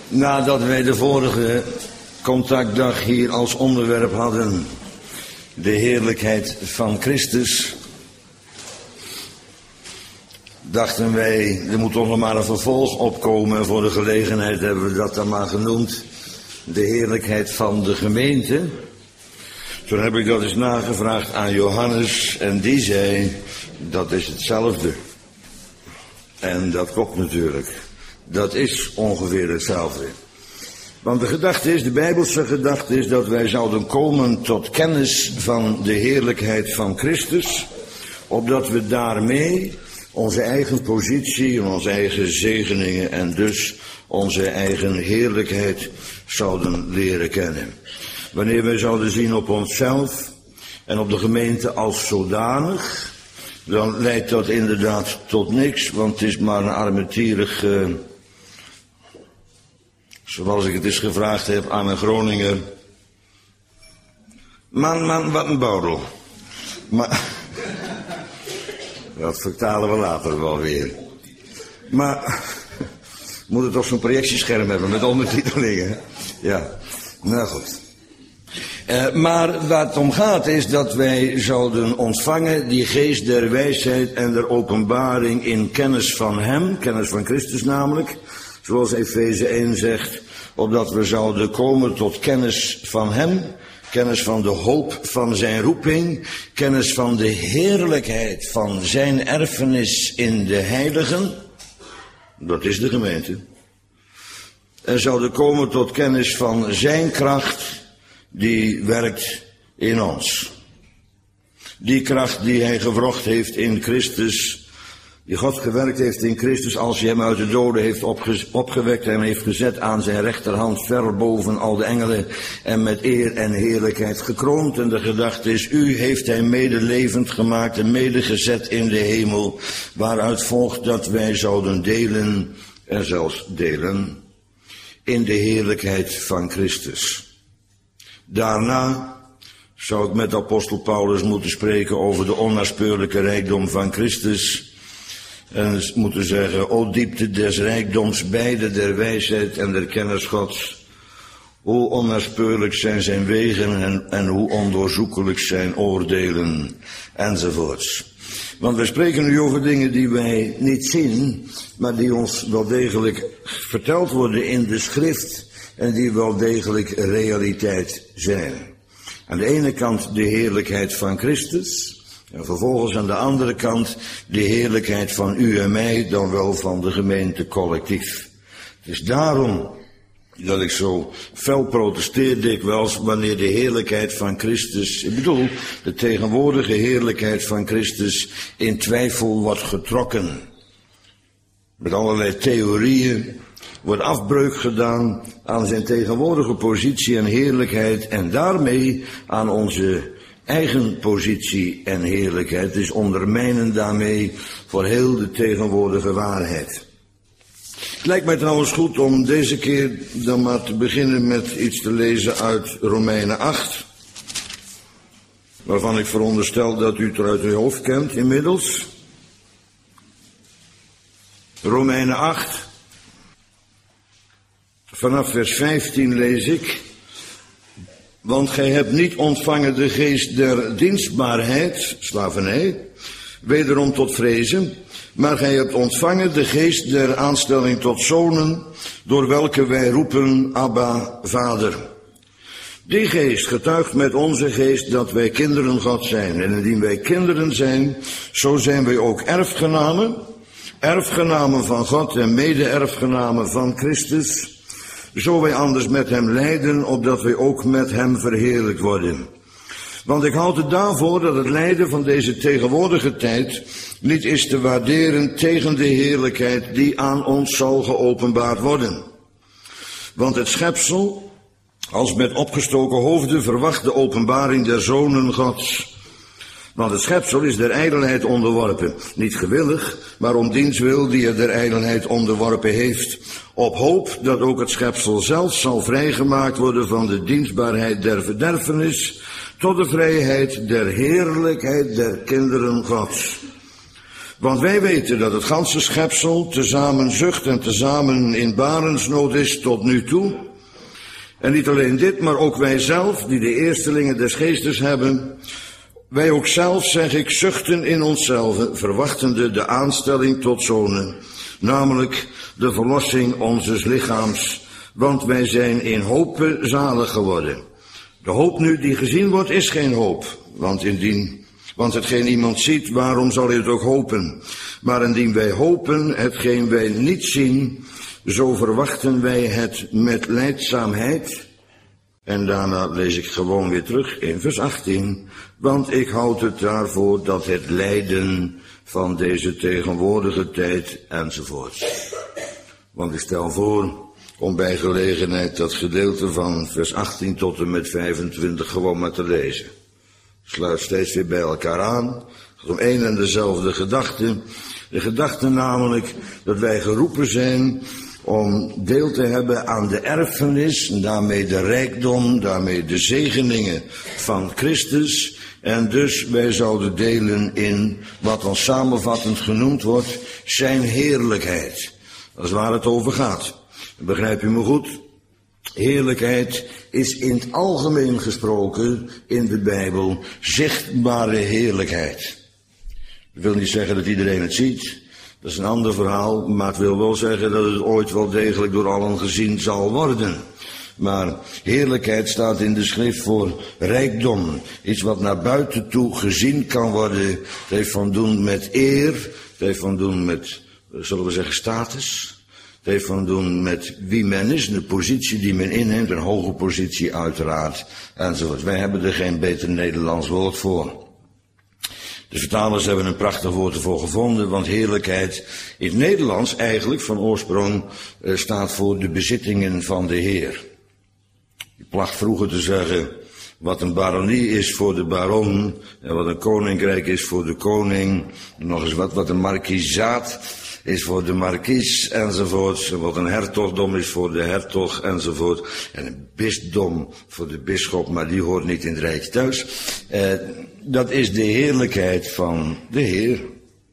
Nadat wij de vorige contactdag hier als onderwerp hadden de heerlijkheid van Christus, dachten wij, er moet toch nog maar een vervolg opkomen. En voor de gelegenheid hebben we dat dan maar genoemd, de heerlijkheid van de gemeente. Toen heb ik dat eens nagevraagd aan Johannes en die zei, dat is hetzelfde. En dat klopt natuurlijk. Dat is ongeveer hetzelfde. Want de gedachte is, de Bijbelse gedachte is dat wij zouden komen tot kennis van de heerlijkheid van Christus, opdat we daarmee onze eigen positie en onze eigen zegeningen en dus onze eigen heerlijkheid zouden leren kennen. Wanneer wij zouden zien op onszelf en op de gemeente als zodanig, dan leidt dat inderdaad tot niks, want het is maar een armetierig, zoals ik het eens gevraagd heb aan een Groninger, man, wat een bouwel. Maar dat vertalen we later wel weer. Maar we moeten toch zo'n projectiescherm hebben met ondertitelingen. Ja, nou goed. Maar waar het om gaat is dat wij zouden ontvangen die geest der wijsheid en der openbaring in kennis van hem, kennis van Christus namelijk, zoals Efeze 1 zegt, opdat we zouden komen tot kennis van hem, kennis van de hoop van zijn roeping, kennis van de heerlijkheid van zijn erfenis in de heiligen, dat is de gemeente, en zouden komen tot kennis van zijn kracht die werkt in ons. Die kracht die hij gewrocht heeft in Christus, die God gewerkt heeft in Christus als hij hem uit de doden heeft opgewekt en heeft gezet aan zijn rechterhand ver boven al de engelen en met eer en heerlijkheid gekroond. En de gedachte is, u heeft hij medelevend gemaakt en medegezet in de hemel, waaruit volgt dat wij zouden delen en zelfs delen in de heerlijkheid van Christus. Daarna zou ik met apostel Paulus moeten spreken over de onnaspeurlijke rijkdom van Christus. En moeten zeggen, o diepte des rijkdoms, beide der wijsheid en der kennis Gods. Hoe onnaspeurlijk zijn zijn wegen en hoe ondoorzoekelijk zijn oordelen, enzovoorts. Want wij spreken nu over dingen die wij niet zien, maar die ons wel degelijk verteld worden in de schrift en die wel degelijk realiteit zijn. Aan de ene kant de heerlijkheid van Christus, en vervolgens aan de andere kant de heerlijkheid van u en mij, dan wel van de gemeente collectief. Het is daarom dat ik zo fel protesteer dikwijls wanneer de heerlijkheid van Christus, ik bedoel de tegenwoordige heerlijkheid van Christus, in twijfel wordt getrokken. Met allerlei theorieën wordt afbreuk gedaan aan zijn tegenwoordige positie en heerlijkheid en daarmee aan onze eigen positie en heerlijkheid. Dus ondermijnen daarmee voor heel de tegenwoordige waarheid. Het lijkt mij trouwens goed om deze keer dan maar te beginnen met iets te lezen uit Romeinen 8. Waarvan ik veronderstel dat u het er uit uw hoofd kent inmiddels. Romeinen 8. Vanaf vers 15 lees ik. Want gij hebt niet ontvangen de geest der dienstbaarheid, slavernij, wederom tot vrezen, maar gij hebt ontvangen de geest der aanstelling tot zonen, door welke wij roepen, Abba, Vader. Die geest getuigt met onze geest dat wij kinderen God zijn. En indien wij kinderen zijn, zo zijn wij ook erfgenamen, erfgenamen van God en mede-erfgenamen van Christus, zo wij anders met hem lijden, opdat wij ook met hem verheerlijkt worden. Want ik houd het daarvoor dat het lijden van deze tegenwoordige tijd niet is te waarderen tegen de heerlijkheid die aan ons zal geopenbaard worden. Want het schepsel, als met opgestoken hoofden, verwacht de openbaring der zonen Gods. Want het schepsel is der ijdelheid onderworpen, niet gewillig, maar om diens wil die het der ijdelheid onderworpen heeft, op hoop dat ook het schepsel zelf zal vrijgemaakt worden van de dienstbaarheid der verderfenis, tot de vrijheid der heerlijkheid der kinderen Gods. Want wij weten dat het ganse schepsel tezamen zucht en tezamen in barensnood is tot nu toe. En niet alleen dit, maar ook wij zelf, die de eerstelingen des geestes hebben. Wij ook zelf, zeg ik, zuchten in onszelf, verwachtende de aanstelling tot zonen. Namelijk de verlossing onzes lichaams. Want wij zijn in hope zalig geworden. De hoop nu die gezien wordt is geen hoop. Want hetgeen iemand ziet, waarom zal hij het ook hopen? Maar indien wij hopen hetgeen wij niet zien, zo verwachten wij het met lijdzaamheid. En daarna lees ik gewoon weer terug in vers 18. Want ik houd het daarvoor dat het lijden van deze tegenwoordige tijd enzovoort. Want ik stel voor om bij gelegenheid dat gedeelte van vers 18 tot en met 25 gewoon maar te lezen. Sluit steeds weer bij elkaar aan. Het gaat om één en dezelfde gedachte. De gedachte namelijk dat wij geroepen zijn om deel te hebben aan de erfenis, en daarmee de rijkdom, daarmee de zegeningen van Christus. En dus wij zouden delen in wat ons samenvattend genoemd wordt, zijn heerlijkheid. Dat is waar het over gaat. Begrijp je me goed? Heerlijkheid is in het algemeen gesproken in de Bijbel zichtbare heerlijkheid. Dat wil niet zeggen dat iedereen het ziet. Dat is een ander verhaal, maar het wil wel zeggen dat het ooit wel degelijk door allen gezien zal worden. Maar heerlijkheid staat in de schrift voor rijkdom. Iets wat naar buiten toe gezien kan worden. Het heeft van doen met eer. Het heeft van doen met, zullen we zeggen, status. Het heeft van doen met wie men is, de positie die men inneemt, een hoge positie uiteraard, enzovoort. Wij hebben er geen beter Nederlands woord voor. De vertalers hebben een prachtig woord ervoor gevonden, want heerlijkheid in het Nederlands eigenlijk van oorsprong staat voor de bezittingen van de Heer. Je placht vroeger te zeggen, wat een baronie is voor de baron, en wat een koninkrijk is voor de koning, en nog eens wat een markiezaat is voor de markies, enzovoort. Wat een hertogdom is voor de hertog, enzovoort. En een bisdom voor de bisschop, maar die hoort niet in het rijk thuis. Dat is de heerlijkheid van de Heer.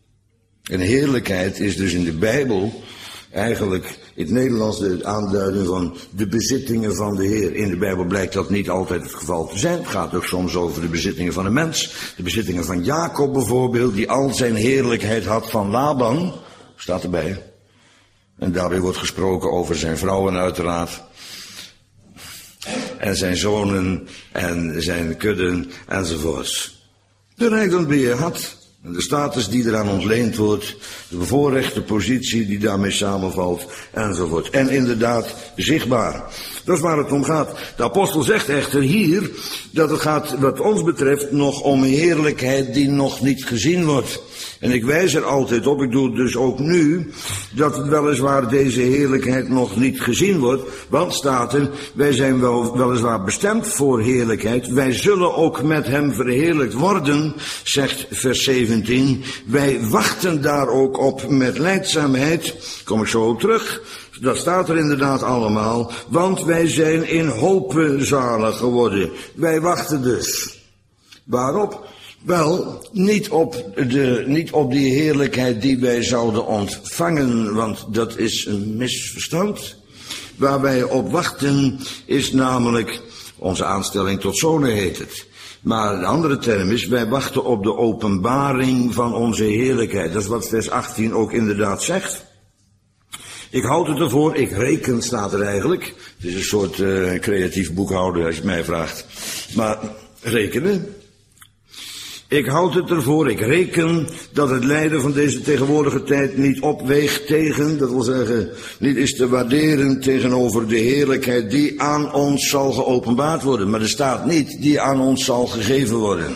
En heerlijkheid is dus in de Bijbel eigenlijk in het Nederlands de aanduiding van de bezittingen van de Heer. In de Bijbel blijkt dat niet altijd het geval te zijn. Het gaat ook soms over de bezittingen van een mens. De bezittingen van Jacob bijvoorbeeld, die al zijn heerlijkheid had van Laban. Staat erbij. En daarbij wordt gesproken over zijn vrouwen uiteraard. En zijn zonen en zijn kudden enzovoorts. De rijkdom die hij had. En de status die eraan ontleend wordt. De bevoorrechte positie die daarmee samenvalt enzovoort. En inderdaad zichtbaar. Dat is waar het om gaat. De apostel zegt echter hier dat het gaat wat ons betreft nog om heerlijkheid die nog niet gezien wordt. En ik wijs er altijd op, ik doe het dus ook nu, dat weliswaar deze heerlijkheid nog niet gezien wordt. Want staat er, wij zijn weliswaar bestemd voor heerlijkheid. Wij zullen ook met hem verheerlijkt worden, zegt vers 17. Wij wachten daar ook op met lijdzaamheid. Kom ik zo op terug. Dat staat er inderdaad allemaal. Want wij zijn in hope zalig geworden. Wij wachten dus. Waarop? Wel, niet op die heerlijkheid die wij zouden ontvangen, want dat is een misverstand. Waar wij op wachten is namelijk onze aanstelling tot zonen heet het. Maar de andere term is, wij wachten op de openbaring van onze heerlijkheid. Dat is wat vers 18 ook inderdaad zegt. Ik houd het ervoor, ik reken staat er eigenlijk. Het is een soort creatief boekhouder als je het mij vraagt. Maar rekenen. Ik houd het ervoor, ik reken dat het lijden van deze tegenwoordige tijd niet opweegt tegen, dat wil zeggen, niet is te waarderen tegenover de heerlijkheid die aan ons zal geopenbaard worden. Maar er staat niet die aan ons zal gegeven worden.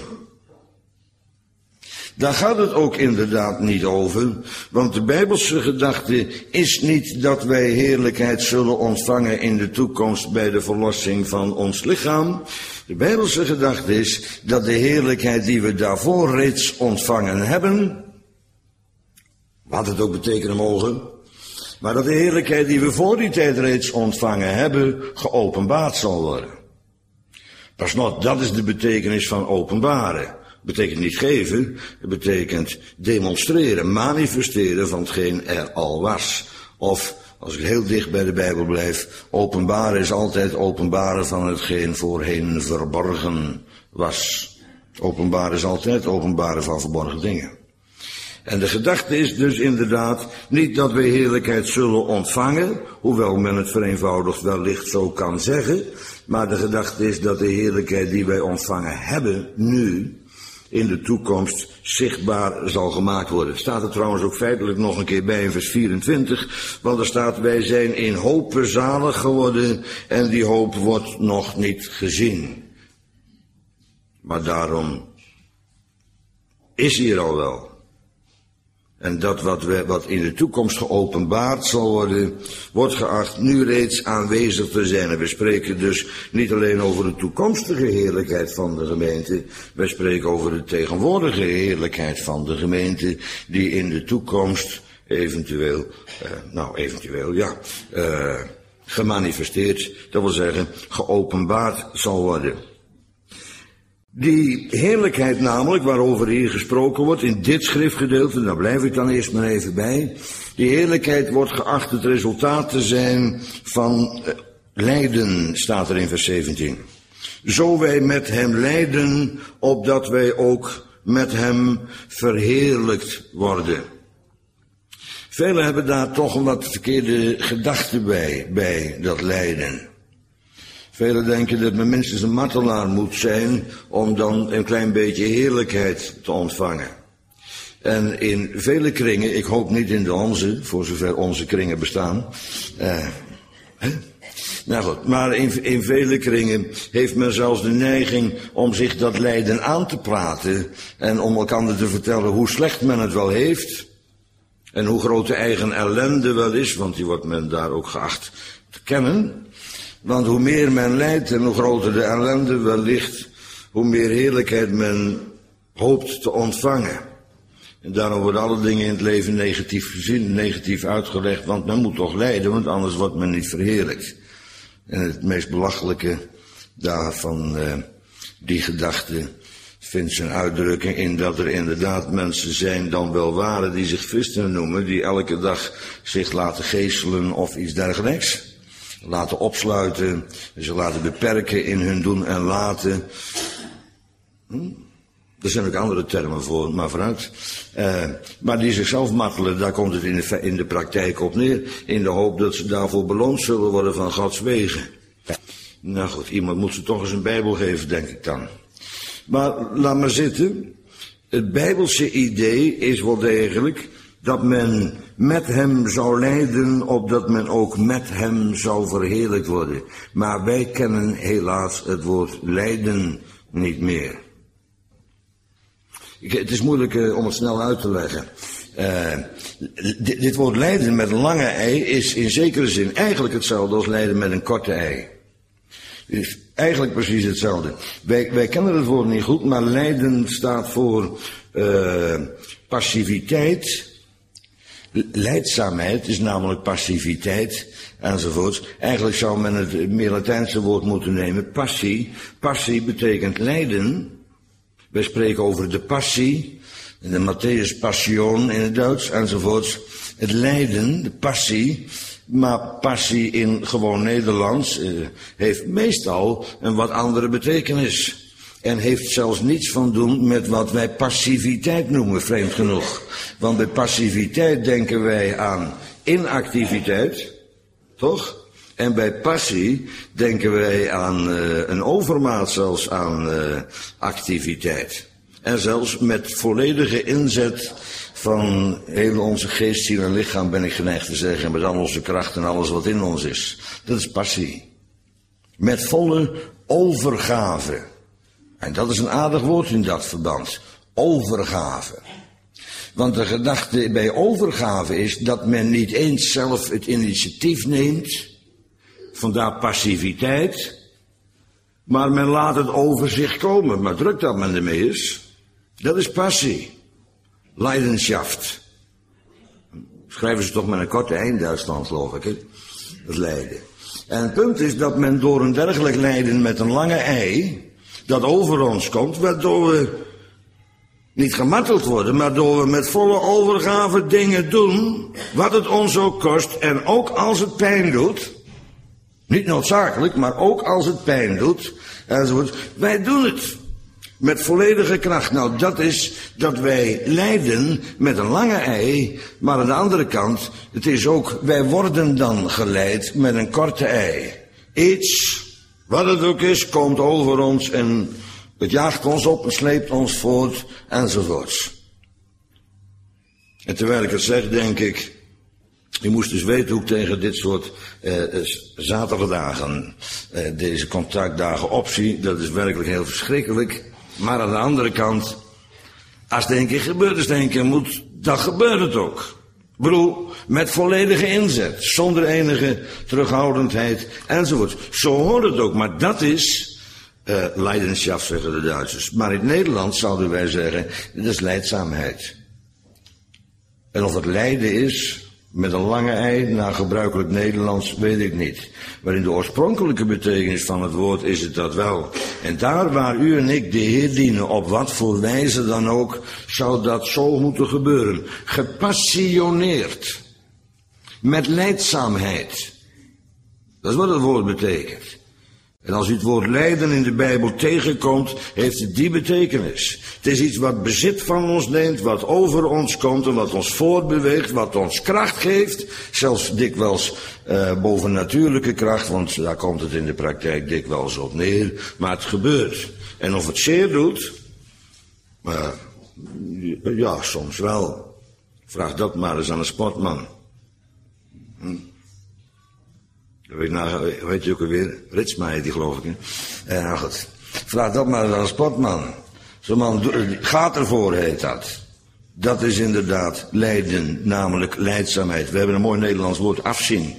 Daar gaat het ook inderdaad niet over, want de Bijbelse gedachte is niet dat wij heerlijkheid zullen ontvangen in de toekomst bij de verlossing van ons lichaam. De Bijbelse gedachte is dat de heerlijkheid die we daarvoor reeds ontvangen hebben, wat het ook betekenen mogen, maar dat de heerlijkheid die we voor die tijd reeds ontvangen hebben, geopenbaard zal worden. Pas nog, dat is de betekenis van openbaren. betekent niet geven, het betekent demonstreren, manifesteren van hetgeen er al was. Of, als ik heel dicht bij de Bijbel blijf, openbaren is altijd openbaren van hetgeen voorheen verborgen was. Openbaren is altijd openbaren van verborgen dingen. En de gedachte is dus inderdaad niet dat wij heerlijkheid zullen ontvangen, hoewel men het vereenvoudigd wellicht zo kan zeggen, maar de gedachte is dat de heerlijkheid die wij ontvangen hebben nu, in de toekomst zichtbaar zal gemaakt worden. Het staat er trouwens ook feitelijk nog een keer bij in vers 24, want er staat: wij zijn in hope zalig geworden en die hoop wordt nog niet gezien. Maar daarom is hier al wel. En dat wat in de toekomst geopenbaard zal worden, wordt geacht nu reeds aanwezig te zijn. En we spreken dus niet alleen over de toekomstige heerlijkheid van de gemeente, wij spreken over de tegenwoordige heerlijkheid van de gemeente, die in de toekomst eventueel, gemanifesteerd, dat wil zeggen geopenbaard zal worden. Die heerlijkheid namelijk, waarover hier gesproken wordt in dit schriftgedeelte, daar blijf ik dan eerst maar even bij. Die heerlijkheid wordt geacht het resultaat te zijn van lijden, staat er in vers 17. Zo wij met hem lijden, opdat wij ook met hem verheerlijkt worden. Velen hebben daar toch een wat verkeerde gedachte bij dat lijden. Velen denken dat men minstens een martelaar moet zijn om dan een klein beetje heerlijkheid te ontvangen. En in vele kringen, ik hoop niet in de onze, voor zover onze kringen bestaan. Nou goed, maar in vele kringen heeft men zelfs de neiging om zich dat lijden aan te praten en om elkaar te vertellen hoe slecht men het wel heeft en hoe groot de eigen ellende wel is, want die wordt men daar ook geacht te kennen. Want hoe meer men lijdt en hoe groter de ellende wel ligt, hoe meer heerlijkheid men hoopt te ontvangen. En daarom worden alle dingen in het leven negatief gezien, negatief uitgelegd, want men moet toch lijden, want anders wordt men niet verheerlijkt. En het meest belachelijke daarvan, die gedachte, vindt zijn uitdrukking in dat er inderdaad mensen zijn, dan wel waren, die zich christenen noemen, die elke dag zich laten geeselen of iets dergelijks. Laten opsluiten, ze laten beperken in hun doen en laten. Er zijn ook andere termen voor, maar vooruit. Maar die zichzelf martelen, daar komt het in de praktijk op neer, in de hoop dat ze daarvoor beloond zullen worden van Gods wegen. Nou goed, iemand moet ze toch eens een Bijbel geven, denk ik dan. Maar laat maar zitten. Het Bijbelse idee is wel degelijk dat men met hem zou lijden, opdat men ook met hem zou verheerlijkt worden. Maar wij kennen helaas het woord lijden niet meer. Het is moeilijk om het snel uit te leggen. Dit woord lijden met een lange ei is in zekere zin eigenlijk hetzelfde als lijden met een korte ei. Is eigenlijk precies hetzelfde. Wij kennen het woord niet goed, maar lijden staat voor passiviteit. Lijdzaamheid is namelijk passiviteit enzovoorts. Eigenlijk zou men het meer Latijnse woord moeten nemen, passie. Passie betekent lijden. Wij spreken over de passie, de Matthäus Passion in het Duits enzovoorts. Het lijden, de passie, maar passie in gewoon Nederlands heeft meestal een wat andere betekenis. En heeft zelfs niets van doen met wat wij passiviteit noemen, vreemd genoeg. Want bij passiviteit denken wij aan inactiviteit, toch? En bij passie denken wij aan een overmaat zelfs aan activiteit. En zelfs met volledige inzet van heel onze geest, ziel en lichaam, ben ik geneigd te zeggen, met al onze kracht en alles wat in ons is. Dat is passie. Met volle overgave. En dat is een aardig woord in dat verband. Overgave. Want de gedachte bij overgave is dat men niet eens zelf het initiatief neemt. Vandaar passiviteit. Maar men laat het over zich komen. Maar druk dat men ermee is. Dat is passie. Leidenschaft. Schrijven ze toch met een korte ei in Duitsland, geloof ik. Hè? Dat lijden. En het punt is dat men door een dergelijk lijden met een lange ei, dat over ons komt, waardoor we Niet gemarteld worden, maar door we met volle overgave dingen doen, wat het ons ook kost, en ook als het pijn doet, niet noodzakelijk, maar ook als het pijn doet, enzovoort, wij doen het met volledige kracht. Nou, dat is dat wij lijden met een lange ei, maar aan de andere kant, het is ook, wij worden dan geleid met een korte ei. Iets, wat het ook is, komt over ons en het jaagt ons op en sleept ons voort, enzovoorts. En terwijl ik het zeg, denk ik, je moest dus weten hoe ik tegen dit soort zaterdagen, deze contactdagen opzie. Dat is werkelijk heel verschrikkelijk. Maar aan de andere kant, als het een keer gebeurt, als het een keer moet, dan gebeurt het ook. Ik bedoel, met volledige inzet, zonder enige terughoudendheid, enzovoort. Zo hoort het ook, maar dat is Leidenschaft, zeggen de Duitsers. Maar in het Nederlands zouden wij zeggen, dat is lijdzaamheid. En of het lijden is, met een lange ei, naar gebruikelijk Nederlands, weet ik niet. Maar in de oorspronkelijke betekenis van het woord is het dat wel. En daar waar u en ik de Heer dienen, op wat voor wijze dan ook, zou dat zo moeten gebeuren. Gepassioneerd. Met lijdzaamheid. Dat is wat het woord betekent. En als u het woord lijden in de Bijbel tegenkomt, heeft het die betekenis. Het is iets wat bezit van ons neemt, wat over ons komt en wat ons voortbeweegt, wat ons kracht geeft. Zelfs dikwijls bovennatuurlijke kracht, want daar komt het in de praktijk dikwijls op neer. Maar het gebeurt. En of het zeer doet, ja, soms wel. Vraag dat maar eens aan een sportman. Weet je ook alweer? Ritsma heet die, geloof ik. Nou goed. Vraag dat maar aan een sportman. Zo'n man gaat ervoor, heet dat. Dat is inderdaad lijden, namelijk lijdzaamheid. We hebben een mooi Nederlands woord, afzien.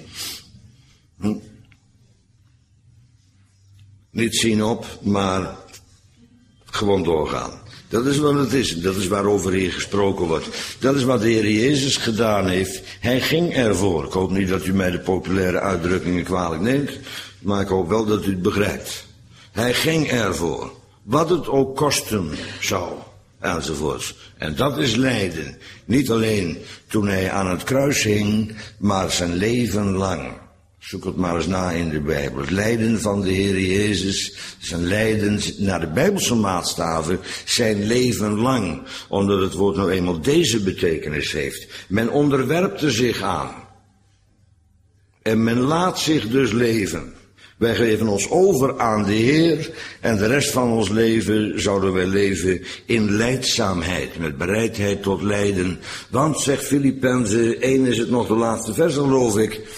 Niet zien op, maar gewoon doorgaan. Dat is wat het is. Dat is waarover hier gesproken wordt. Dat is wat de Heer Jezus gedaan heeft. Hij ging ervoor. Ik hoop niet dat u mij de populaire uitdrukkingen kwalijk neemt, maar ik hoop wel dat u het begrijpt. Hij ging ervoor. Wat het ook kosten zou, enzovoorts. En dat is lijden. Niet alleen toen hij aan het kruis hing, maar zijn leven lang. Zoek het maar eens na in de Bijbel. Het lijden van de Heer Jezus, zijn lijden naar de Bijbelse maatstaven, zijn leven lang. Omdat het woord nou eenmaal deze betekenis heeft. Men onderwerpt er zich aan. En men laat zich dus leven. Wij geven ons over aan de Heer en de rest van ons leven zouden wij leven in lijdzaamheid, met bereidheid tot lijden. Want, zegt Filippenzen 1 is het nog de laatste vers, geloof ik.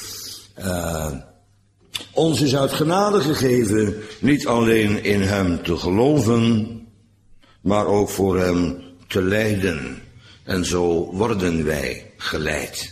Ons is uit genade gegeven, niet alleen in hem te geloven, maar ook voor hem te lijden. En zo worden wij geleid.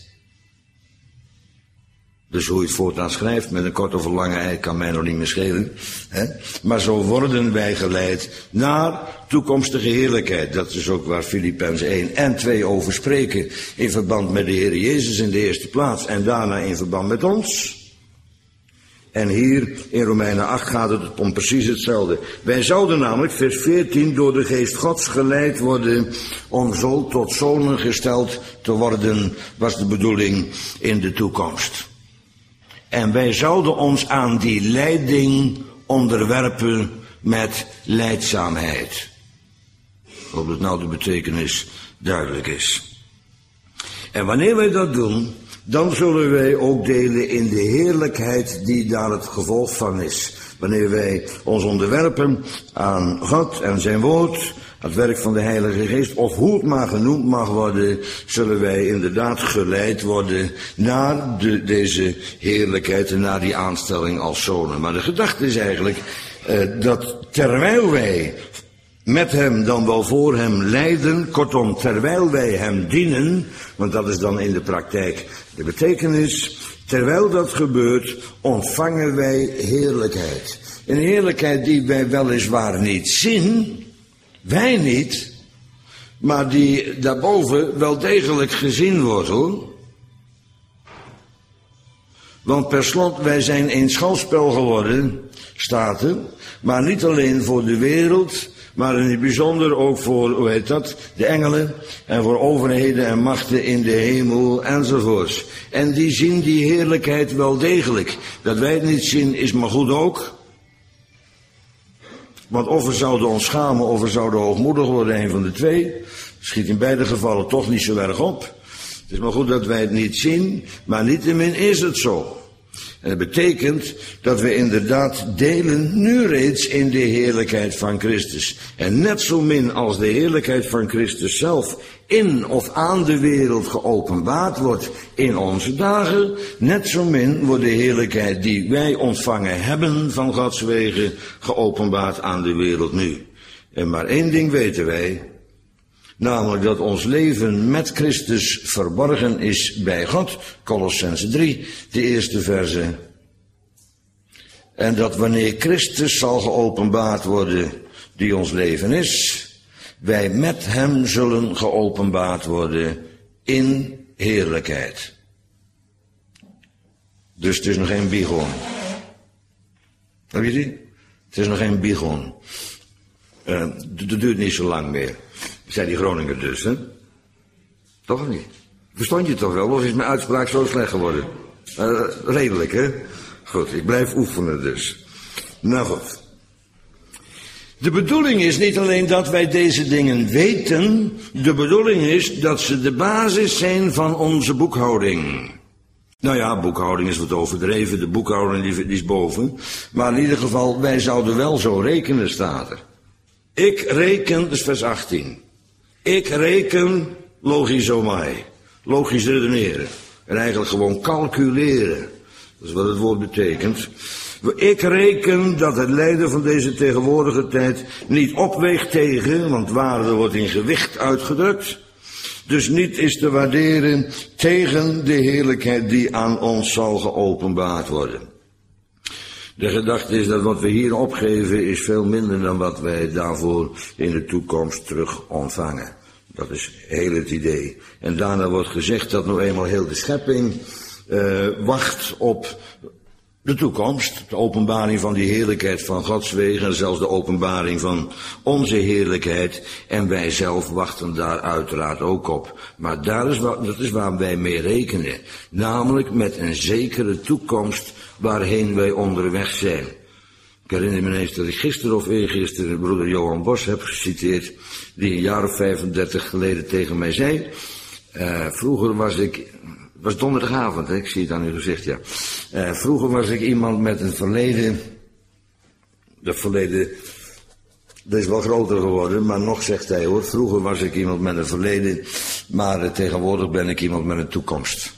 Dus hoe je het voortaan schrijft, met een kort of een lange ei, kan mij nog niet meer schelen. Hè? Maar zo worden wij geleid naar toekomstige heerlijkheid. Dat is ook waar Filippenzen 1 en 2 over spreken. In verband met de Heer Jezus in de eerste plaats. En daarna in verband met ons. En hier in Romeinen 8 gaat het om precies hetzelfde. Wij zouden namelijk, vers 14, door de geest Gods geleid worden om zo tot zonen gesteld te worden, was de bedoeling in de toekomst. En wij zouden ons aan die leiding onderwerpen met lijdzaamheid. Opdat nou de betekenis duidelijk is. En wanneer wij dat doen, dan zullen wij ook delen in de heerlijkheid die daar het gevolg van is. Wanneer wij ons onderwerpen aan God en zijn woord, het werk van de Heilige Geest, of hoe het maar genoemd mag worden, zullen wij inderdaad geleid worden naar deze heerlijkheid en naar die aanstelling als zonen. Maar de gedachte is eigenlijk dat terwijl wij met hem dan wel voor hem lijden, kortom, terwijl wij hem dienen, want dat is dan in de praktijk de betekenis, terwijl dat gebeurt, ontvangen wij heerlijkheid. Een heerlijkheid die wij weliswaar niet zien, wij niet, maar die daarboven wel degelijk gezien wordt, hoor. Want per slot, wij zijn een schouwspel geworden, staat er, maar niet alleen voor de wereld, maar in het bijzonder ook voor, de engelen en voor overheden en machten in de hemel enzovoorts. En die zien die heerlijkheid wel degelijk. Dat wij het niet zien is maar goed ook. Want of we zouden ons schamen of we zouden hoogmoedig worden, een van de twee. Schiet in beide gevallen toch niet zo erg op. Het is maar goed dat wij het niet zien, maar niettemin is het zo. En dat betekent dat we inderdaad delen nu reeds in de heerlijkheid van Christus. En net zo min als de heerlijkheid van Christus zelf in of aan de wereld geopenbaard wordt in onze dagen, net zo min wordt de heerlijkheid die wij ontvangen hebben van Gods wegen geopenbaard aan de wereld nu. En maar één ding weten wij, namelijk dat ons leven met Christus verborgen is bij God. Kolossenzen 3, de eerste verse. En dat wanneer Christus zal geopenbaard worden, die ons leven is, wij met hem zullen geopenbaard worden in heerlijkheid. Dus het is nog geen biegon. Heb je die? Het is nog geen biegon. Dat duurt niet zo lang meer. Zei die Groninger dus, hè? Toch niet? Verstond je het toch wel? Of is mijn uitspraak zo slecht geworden? Redelijk, hè? Goed, ik blijf oefenen dus. Nou goed. De bedoeling is niet alleen dat wij deze dingen weten. De bedoeling is dat ze de basis zijn van onze boekhouding. Nou ja, boekhouding is wat overdreven. De boekhouding die is boven. Maar in ieder geval, wij zouden wel zo rekenen, staat er. Ik reken, dus vers 18. Ik reken logizomai. Logisch redeneren. En eigenlijk gewoon calculeren. Dat is wat het woord betekent. Ik reken dat het lijden van deze tegenwoordige tijd niet opweegt tegen, want waarde wordt in gewicht uitgedrukt. Dus niet is te waarderen tegen de heerlijkheid die aan ons zal geopenbaard worden. De gedachte is dat wat we hier opgeven is veel minder dan wat wij daarvoor in de toekomst terug ontvangen. Dat is heel het idee. En daarna wordt gezegd dat nou eenmaal heel de schepping wacht op de toekomst, de openbaring van die heerlijkheid van Gods wegen en zelfs de openbaring van onze heerlijkheid. En wij zelf wachten daar uiteraard ook op. Maar dat is waar wij mee rekenen. Namelijk met een zekere toekomst waarheen wij onderweg zijn. Ik herinner me ineens dat ik gisteren of eergisteren broeder Johan Bos heb geciteerd, die een jaar of 35 geleden tegen mij zei. Vroeger was donderdagavond, hè? Ik zie het aan uw gezicht, ja. Vroeger was ik iemand met een verleden. Dat verleden, dat is wel groter geworden, maar nog zegt hij hoor. Vroeger was ik iemand met een verleden, maar tegenwoordig ben ik iemand met een toekomst.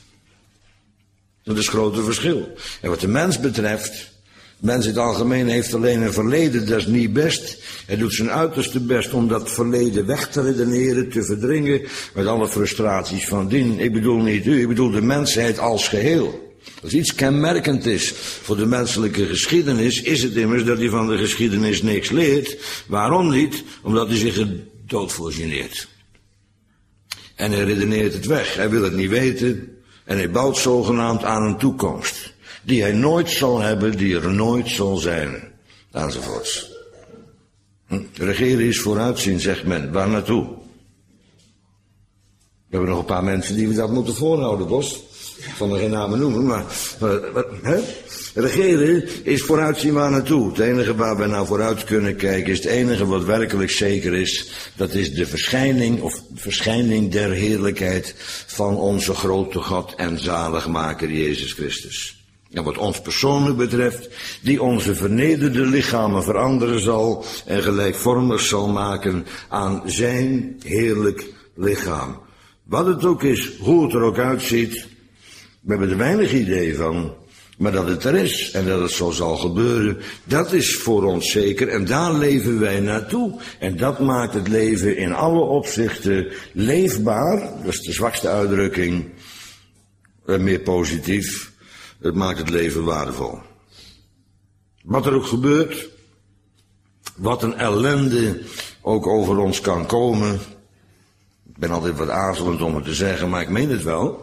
Dat is een groot verschil. En wat de mens betreft, mens in het algemeen heeft alleen een verleden, dat is niet best. Hij doet zijn uiterste best om dat verleden weg te redeneren, te verdringen, met alle frustraties van dien. Ik bedoel niet u, ik bedoel de mensheid als geheel. Als iets kenmerkend is voor de menselijke geschiedenis, is het immers dat hij van de geschiedenis niks leert. Waarom niet? Omdat hij zich er dood voor geneert. En hij redeneert het weg, hij wil het niet weten en hij bouwt zogenaamd aan een toekomst. Die hij nooit zal hebben, die er nooit zal zijn. Enzovoorts. Regeren is vooruitzien, zegt men. Waar naartoe? We hebben nog een paar mensen die we dat moeten voorhouden, Bos. Ik zal er geen namen noemen, maar hè? Regeren is vooruitzien waar naartoe. Het enige waar we naar vooruit kunnen kijken is het enige wat werkelijk zeker is. Dat is de verschijning der heerlijkheid van onze grote God en zaligmaker Jezus Christus. En wat ons persoonlijk betreft, die onze vernederde lichamen veranderen zal en gelijkvormig zal maken aan zijn heerlijk lichaam. Wat het ook is, hoe het er ook uitziet, we hebben er weinig idee van, maar dat het er is en dat het zo zal gebeuren, dat is voor ons zeker en daar leven wij naartoe. En dat maakt het leven in alle opzichten leefbaar, dat is de zwakste uitdrukking, meer positief. Het maakt het leven waardevol. Wat er ook gebeurt, wat een ellende ook over ons kan komen. Ik ben altijd wat aarzelend om het te zeggen, maar ik meen het wel.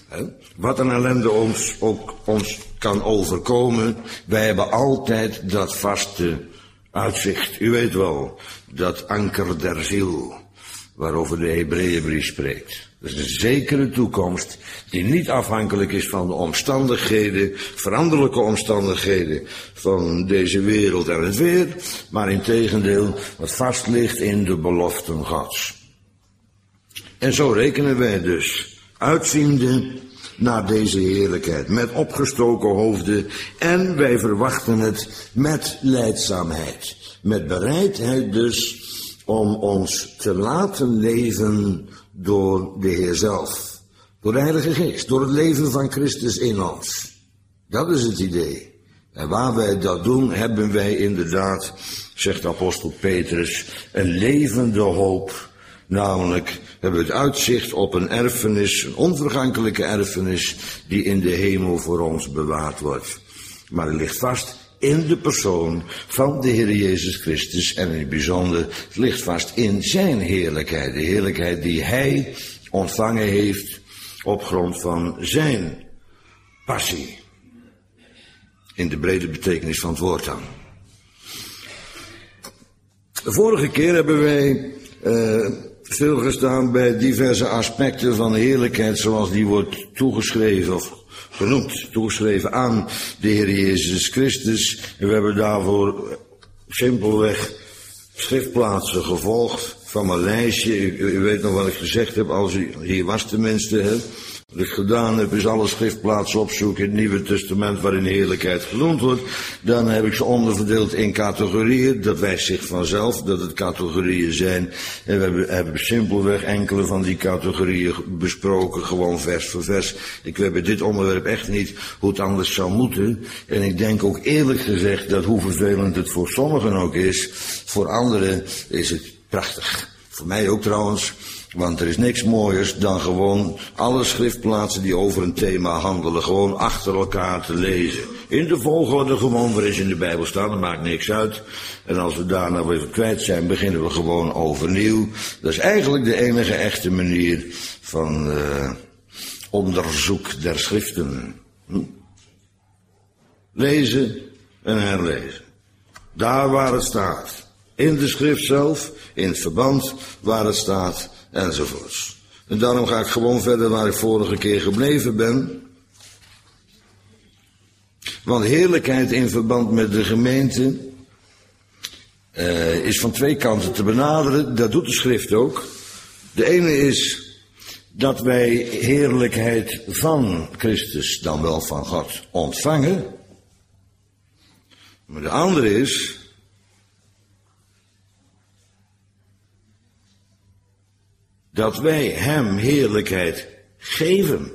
Wat een ellende ons kan overkomen, wij hebben altijd dat vaste uitzicht. U weet wel, dat anker der ziel, waarover de Hebreeënbrief spreekt. Dat is een zekere toekomst die niet afhankelijk is van de omstandigheden, veranderlijke omstandigheden van deze wereld en het weer, maar integendeel wat vast ligt in de beloften Gods. En zo rekenen wij dus, uitziende naar deze heerlijkheid, met opgestoken hoofden, en wij verwachten het met lijdzaamheid, met bereidheid dus om ons te laten leven door de Heer zelf, door de Heilige Geest, door het leven van Christus in ons. Dat is het idee. En waar wij dat doen, hebben wij inderdaad, zegt apostel Petrus, een levende hoop. Namelijk hebben we het uitzicht op een erfenis, een onvergankelijke erfenis, die in de hemel voor ons bewaard wordt. Maar het ligt vast in de persoon van de Heer Jezus Christus en in het bijzonder, het ligt vast in zijn heerlijkheid. De heerlijkheid die hij ontvangen heeft op grond van zijn passie. In de brede betekenis van het woord dan. De vorige keer hebben wij stilgestaan bij diverse aspecten van de heerlijkheid zoals die wordt toegeschreven of genoemd, toegeschreven aan de Heer Jezus Christus. En we hebben daarvoor simpelweg schriftplaatsen gevolgd van mijn lijstje. U weet nog wat ik gezegd heb, als u hier was tenminste, hè. Wat ik gedaan heb is alle schriftplaatsen opzoeken in het Nieuwe Testament waarin de heerlijkheid genoemd wordt. Dan heb ik ze onderverdeeld in categorieën. Dat wijst zich vanzelf dat het categorieën zijn. En we hebben simpelweg enkele van die categorieën besproken, gewoon vers voor vers. Ik weet bij dit onderwerp echt niet hoe het anders zou moeten. En ik denk ook eerlijk gezegd dat hoe vervelend het voor sommigen ook is, voor anderen is het prachtig. Voor mij ook trouwens. Want er is niks mooiers dan gewoon alle schriftplaatsen die over een thema handelen, gewoon achter elkaar te lezen. In de volgorde gewoon waarin ze in de Bijbel staan, dat maakt niks uit. En als we daar nou even kwijt zijn, beginnen we gewoon overnieuw. Dat is eigenlijk de enige echte manier van onderzoek der schriften. Lezen en herlezen. Daar waar het staat. In de schrift zelf, in het verband waar het staat. Enzovoorts. En daarom ga ik gewoon verder waar ik vorige keer gebleven ben. Want heerlijkheid in verband met de gemeente is van twee kanten te benaderen. Dat doet de schrift ook. De ene is dat wij heerlijkheid van Christus, dan wel van God, ontvangen. Maar de andere is dat wij hem heerlijkheid geven.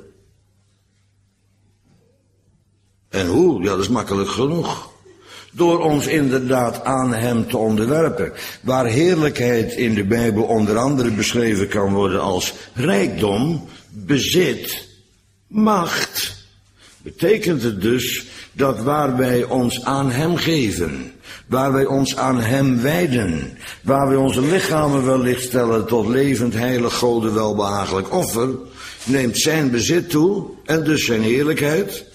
En hoe? Ja, dat is makkelijk genoeg. Door ons inderdaad aan hem te onderwerpen. Waar heerlijkheid in de Bijbel onder andere beschreven kan worden als rijkdom, bezit, macht, betekent het dus dat waar wij ons aan hem geven, waar wij ons aan hem wijden, waar wij onze lichamen wellicht stellen tot levend, heilig, Gode welbehagelijk offer, neemt zijn bezit toe en dus zijn heerlijkheid.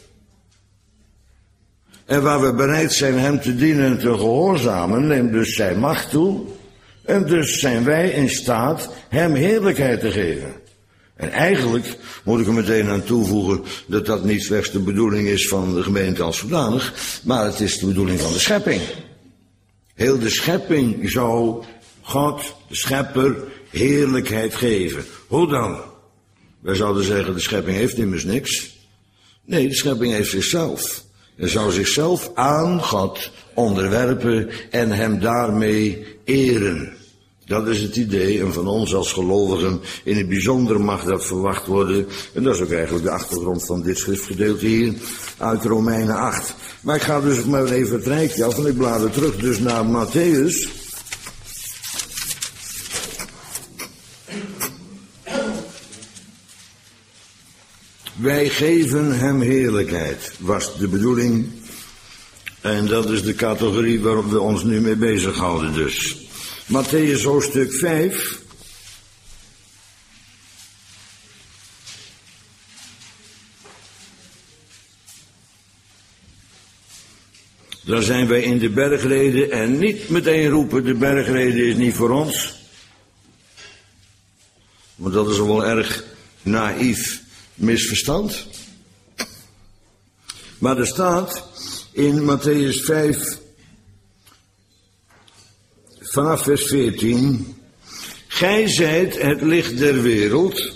En waar we bereid zijn hem te dienen en te gehoorzamen, neemt dus zijn macht toe. En dus zijn wij in staat hem heerlijkheid te geven. En eigenlijk moet ik er meteen aan toevoegen dat dat niet slechts de bedoeling is van de gemeente als zodanig, maar het is de bedoeling van de schepping. Heel de schepping zou God, de schepper, heerlijkheid geven. Hoe dan? Wij zouden zeggen, de schepping heeft immers niks. Nee, de schepping heeft zichzelf. En zou zichzelf aan God onderwerpen en hem daarmee eren. Dat is het idee, en van ons als gelovigen in het bijzonder mag dat verwacht worden. En dat is ook eigenlijk de achtergrond van dit schriftgedeelte hier uit Romeinen 8. Maar ik ga dus maar even het rijtje af en ik blader terug dus naar Matthäus. Wij geven hem heerlijkheid, was de bedoeling. En dat is de categorie waarop we ons nu mee bezighouden dus. Matthäus hoofdstuk 5. Dan zijn wij in de bergreden en niet meteen roepen, de bergreden is niet voor ons. Want dat is al wel erg naïef misverstand. Maar er staat in Mattheüs 5, vanaf vers 14... Gij zijt het licht der wereld.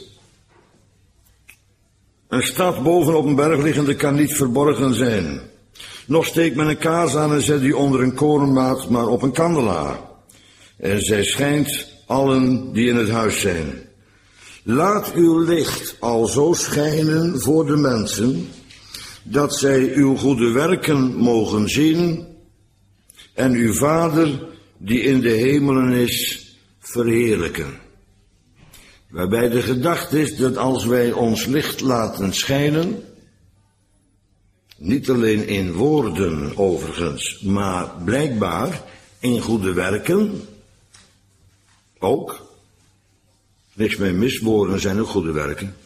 Een stad bovenop een berg liggende kan niet verborgen zijn. Nog steekt men een kaars aan en zet die onder een korenmaat, maar op een kandelaar. En zij schijnt allen die in het huis zijn. Laat uw licht alzo schijnen voor de mensen, dat zij uw goede werken mogen zien en uw Vader die in de hemelen is verheerlijken. Waarbij de gedachte is dat als wij ons licht laten schijnen, niet alleen in woorden overigens, maar blijkbaar in goede werken ook. Niks mee mis, woorden zijn ook goede werken.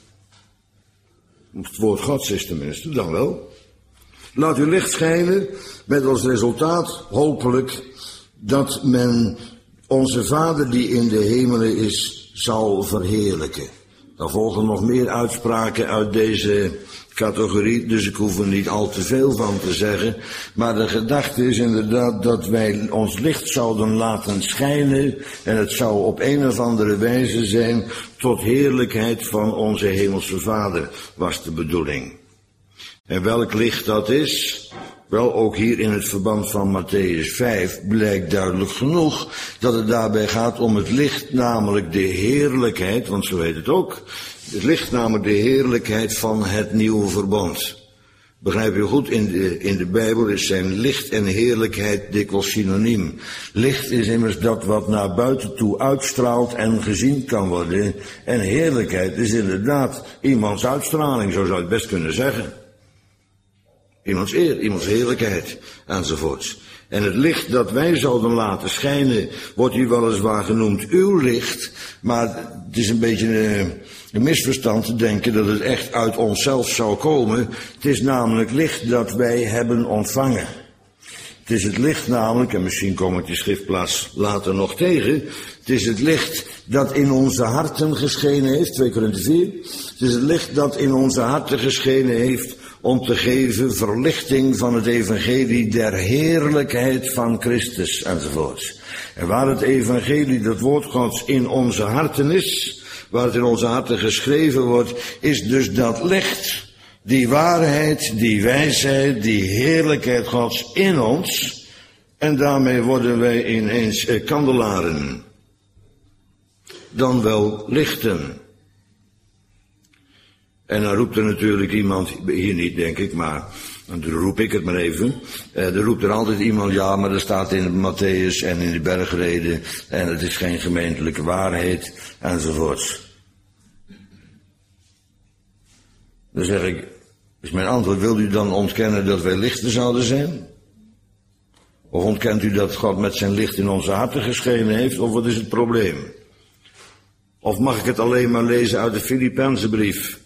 Het woord Gods is tenminste, dan wel. Laat uw licht schijnen met als resultaat hopelijk dat men onze Vader die in de hemelen is, zal verheerlijken. Dan volgen nog meer uitspraken uit deze categorie, dus ik hoef er niet al te veel van te zeggen. Maar de gedachte is inderdaad dat wij ons licht zouden laten schijnen en het zou op een of andere wijze zijn tot heerlijkheid van onze hemelse Vader, was de bedoeling. En welk licht dat is? Wel, ook hier in het verband van Mattheüs 5 blijkt duidelijk genoeg dat het daarbij gaat om het licht, namelijk de heerlijkheid, want zo heet het ook. Het licht, namelijk de heerlijkheid van het nieuwe verbond. Begrijp je goed, in de Bijbel is zijn licht en heerlijkheid dikwijls synoniem. Licht is immers dat wat naar buiten toe uitstraalt en gezien kan worden. En heerlijkheid is inderdaad iemands uitstraling, zo zou je het best kunnen zeggen. Iemands eer, iemands heerlijkheid, enzovoorts. En het licht dat wij zouden laten schijnen, wordt hier weliswaar genoemd uw licht, maar het is een beetje een misverstand te denken dat het echt uit onszelf zou komen. Het is namelijk licht dat wij hebben ontvangen. Het is het licht namelijk, en misschien kom ik die schriftplaats later nog tegen, het is het licht dat in onze harten geschenen heeft, 2 Korinthe 4. Het is het licht dat in onze harten geschenen heeft om te geven verlichting van het evangelie der heerlijkheid van Christus enzovoorts. En waar het evangelie, dat woord Gods, in onze harten is, waar het in onze harten geschreven wordt, is dus dat licht, die waarheid, die wijsheid, die heerlijkheid Gods in ons. En daarmee worden wij ineens kandelaren. Dan wel lichten. En dan roept er natuurlijk iemand, hier niet denk ik, maar dan roep ik het maar even. Er roept er altijd iemand, ja, maar er staat in Mattheüs en in de bergreden en het is geen gemeentelijke waarheid enzovoorts. Dan zeg ik, is mijn antwoord, wilt u dan ontkennen dat wij lichten zouden zijn? Of ontkent u dat God met zijn licht in onze harten geschenen heeft, of wat is het probleem? Of mag ik het alleen maar lezen uit de Filippenzenbrief?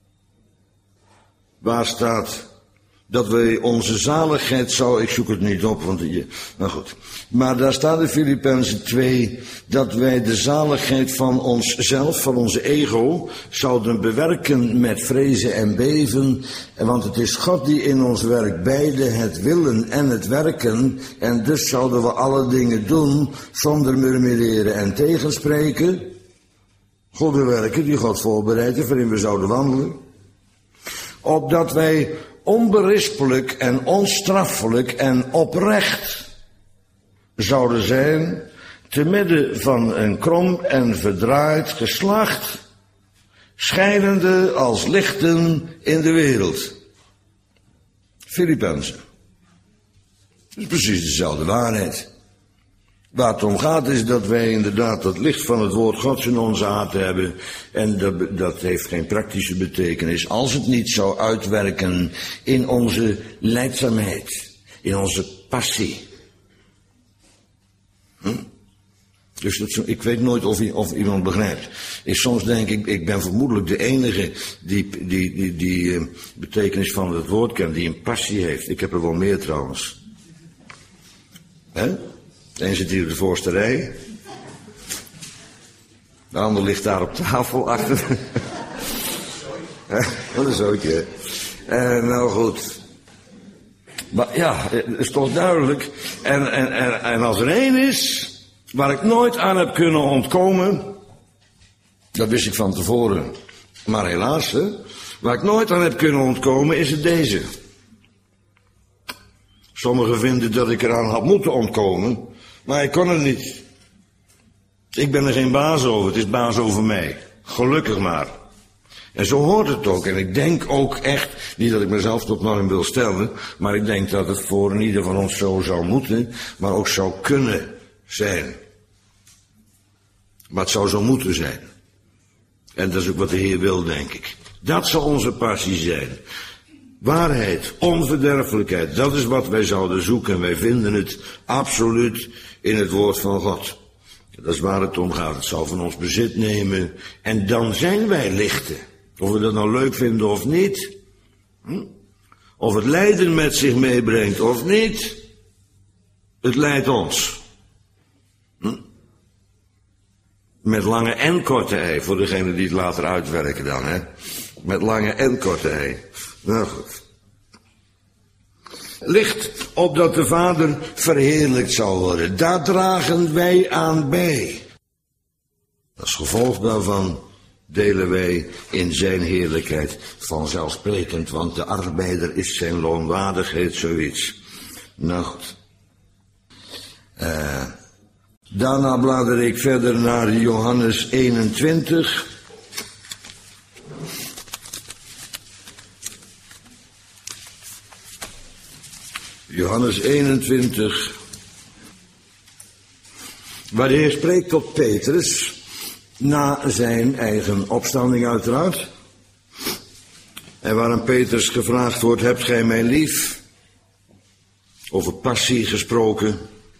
Waar staat dat wij onze zaligheid zou, ik zoek het niet op, want nou goed. Maar daar staat in Filippenzen 2, dat wij de zaligheid van onszelf, van onze ego, zouden bewerken met vrezen en beven. Want het is God die in ons werkt, beide het willen en het werken. En dus zouden we alle dingen doen, zonder murmureren en tegenspreken. Goede werken die God voorbereidt en waarin we zouden wandelen. Opdat wij onberispelijk en onstraffelijk en oprecht zouden zijn, te midden van een krom en verdraaid geslacht, schijnende als lichten in de wereld. Filippenzen. Dat is precies dezelfde waarheid. Waar het om gaat is dat wij inderdaad dat licht van het woord Gods in onze harten hebben. En dat heeft geen praktische betekenis als het niet zou uitwerken in onze lijdzaamheid, in onze passie. Dus ik weet nooit of iemand begrijpt. Soms denk ik ben vermoedelijk de enige die betekenis van het woord kent, die een passie heeft. Ik heb er wel meer trouwens. Hè? De een zit hier op de voorste rij. De ander ligt daar op tafel achter. Wat een zootje. Nou goed. Maar ja, het is toch duidelijk. En als er één is waar ik nooit aan heb kunnen ontkomen, dat wist ik van tevoren. Maar helaas, hè, waar ik nooit aan heb kunnen ontkomen, is het deze. Sommigen vinden dat ik eraan had moeten ontkomen, maar ik kon het niet. Ik ben er geen baas over, het is baas over mij. Gelukkig maar. En zo hoort het ook. En ik denk ook echt, niet dat ik mezelf tot norm wil stellen, maar ik denk dat het voor een ieder van ons zo zou moeten, maar ook zou kunnen zijn. Maar het zou zo moeten zijn. En dat is ook wat de Heer wil, denk ik. Dat zal onze passie zijn. Waarheid, onverderfelijkheid, dat is wat wij zouden zoeken. En wij vinden het absoluut in het woord van God. Dat is waar het om gaat. Het zal van ons bezit nemen. En dan zijn wij lichten. Of we dat nou leuk vinden of niet. Of het lijden met zich meebrengt of niet. Het leidt ons. Met lange en korte ei. Voor degenen die het later uitwerken dan. Hè? Met lange en korte ei. Nou goed. Licht opdat de Vader verheerlijkt zal worden. Daar dragen wij aan bij. Als gevolg daarvan delen wij in zijn heerlijkheid vanzelfsprekend. Want de arbeider is zijn loonwaardigheid, zoiets. Nou goed. Daarna blader ik verder naar Johannes 21. Johannes 21. Waar de Heer spreekt tot Petrus. Na zijn eigen opstanding uiteraard. En waarom Petrus gevraagd wordt, hebt gij mij lief? Over passie gesproken.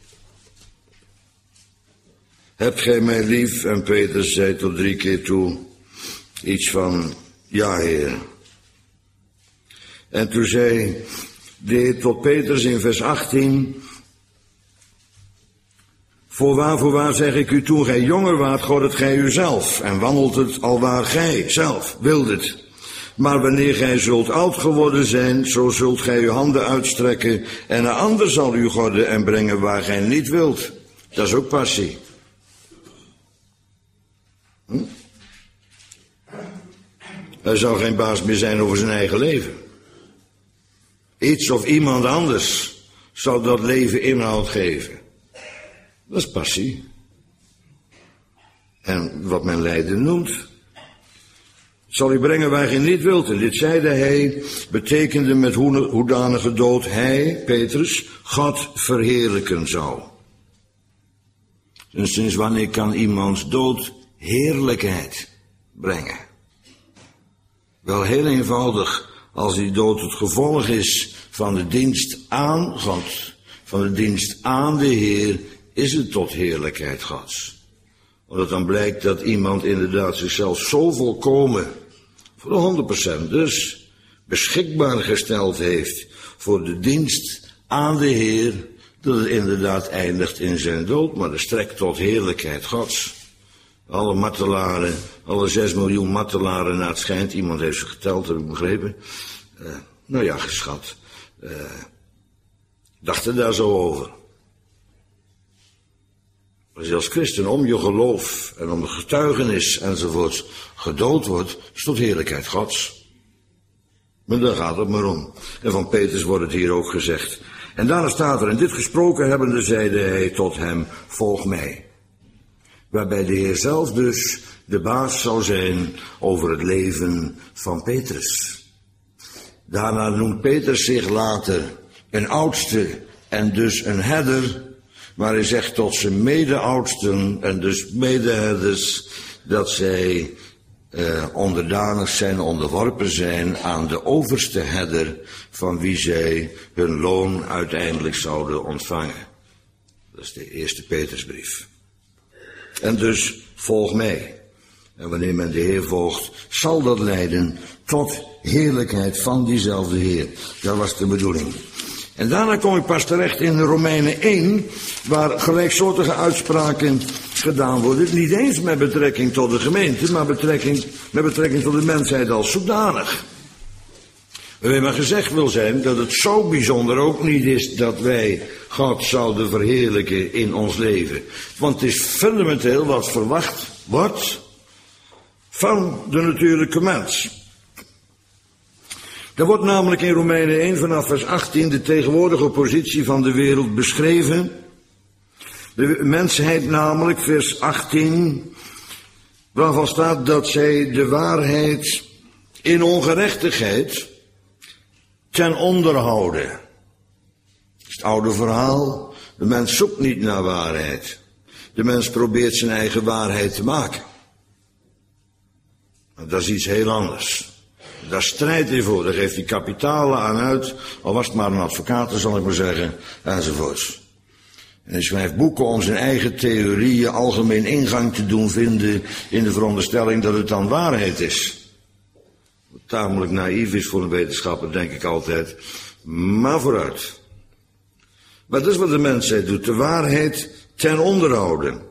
Hebt gij mij lief? En Petrus zei tot 3 keer toe iets van, ja Heer. En toen zei de Heer tot Petrus in vers 18, Voorwaar zeg ik u, toen gij jonger waart, goddet gij uzelf en wandelt het alwaar gij zelf wildet. Maar wanneer gij zult oud geworden zijn, zo zult gij uw handen uitstrekken en een ander zal u gorden en brengen waar gij niet wilt. Dat is ook passie. Hij zou geen baas meer zijn over zijn eigen leven. Iets of iemand anders zal dat leven inhoud geven. Dat is passie. En wat men lijden noemt, zal u brengen waar gij niet wilt. En dit zeide hij, betekende met hoedanige dood hij, Petrus, God verheerlijken zou. En sinds wanneer kan iemands dood heerlijkheid brengen? Wel heel eenvoudig, als die dood het gevolg is van de dienst aan God, van de dienst aan de Heer, is het tot heerlijkheid Gods. Omdat dan blijkt dat iemand inderdaad zichzelf zo volkomen, voor 100% dus, beschikbaar gesteld heeft voor de dienst aan de Heer, dat het inderdaad eindigt in zijn dood, maar dat strekt tot heerlijkheid Gods. Alle martelaren, alle 6 miljoen martelaren naar het schijnt, iemand heeft ze geteld, heb ik begrepen. Nou ja, geschat. Dachten daar zo over. Als je als christen om je geloof en om de getuigenis enzovoorts gedood wordt, is tot heerlijkheid Gods. Maar daar gaat het maar om. En van Petrus wordt het hier ook gezegd. En daarna staat er, en dit gesproken hebbende, zeide hij tot hem, volg mij. Waarbij de Heer zelf dus de baas zou zijn over het leven van Petrus. Daarna noemt Petrus zich later een oudste en dus een herder, maar hij zegt tot zijn mede-oudsten en dus medeherders dat zij onderdanig zijn, onderworpen zijn aan de overste herder van wie zij hun loon uiteindelijk zouden ontvangen. Dat is de eerste Petrusbrief. En dus volg mij. En wanneer men de Heer volgt, zal dat leiden tot heerlijkheid van diezelfde Heer. Dat was de bedoeling. En daarna kom ik pas terecht in Romeinen 1, waar gelijksoortige uitspraken gedaan worden. Niet eens met betrekking tot de gemeente, maar met betrekking tot de mensheid als zodanig. Waarbij maar gezegd wil zijn dat het zo bijzonder ook niet is dat wij God zouden verheerlijken in ons leven. Want het is fundamenteel wat verwacht wordt van de natuurlijke mens. Er wordt namelijk in Romeinen 1 vanaf vers 18 de tegenwoordige positie van de wereld beschreven. De mensheid namelijk, vers 18, waarvan staat dat zij de waarheid in ongerechtigheid ten onder houden. Dat is het oude verhaal. De mens zoekt niet naar waarheid. De mens probeert zijn eigen waarheid te maken. Dat is iets heel anders. Daar strijdt hij voor, daar geeft hij kapitalen aan uit, al was het maar een advocaat, zal ik maar zeggen, enzovoorts. En hij schrijft boeken om zijn eigen theorieën algemeen ingang te doen vinden in de veronderstelling dat het dan waarheid is. Wat tamelijk naïef is voor een wetenschapper, denk ik altijd, maar vooruit. Maar dat is wat de mensheid doet, de waarheid ten onder houden.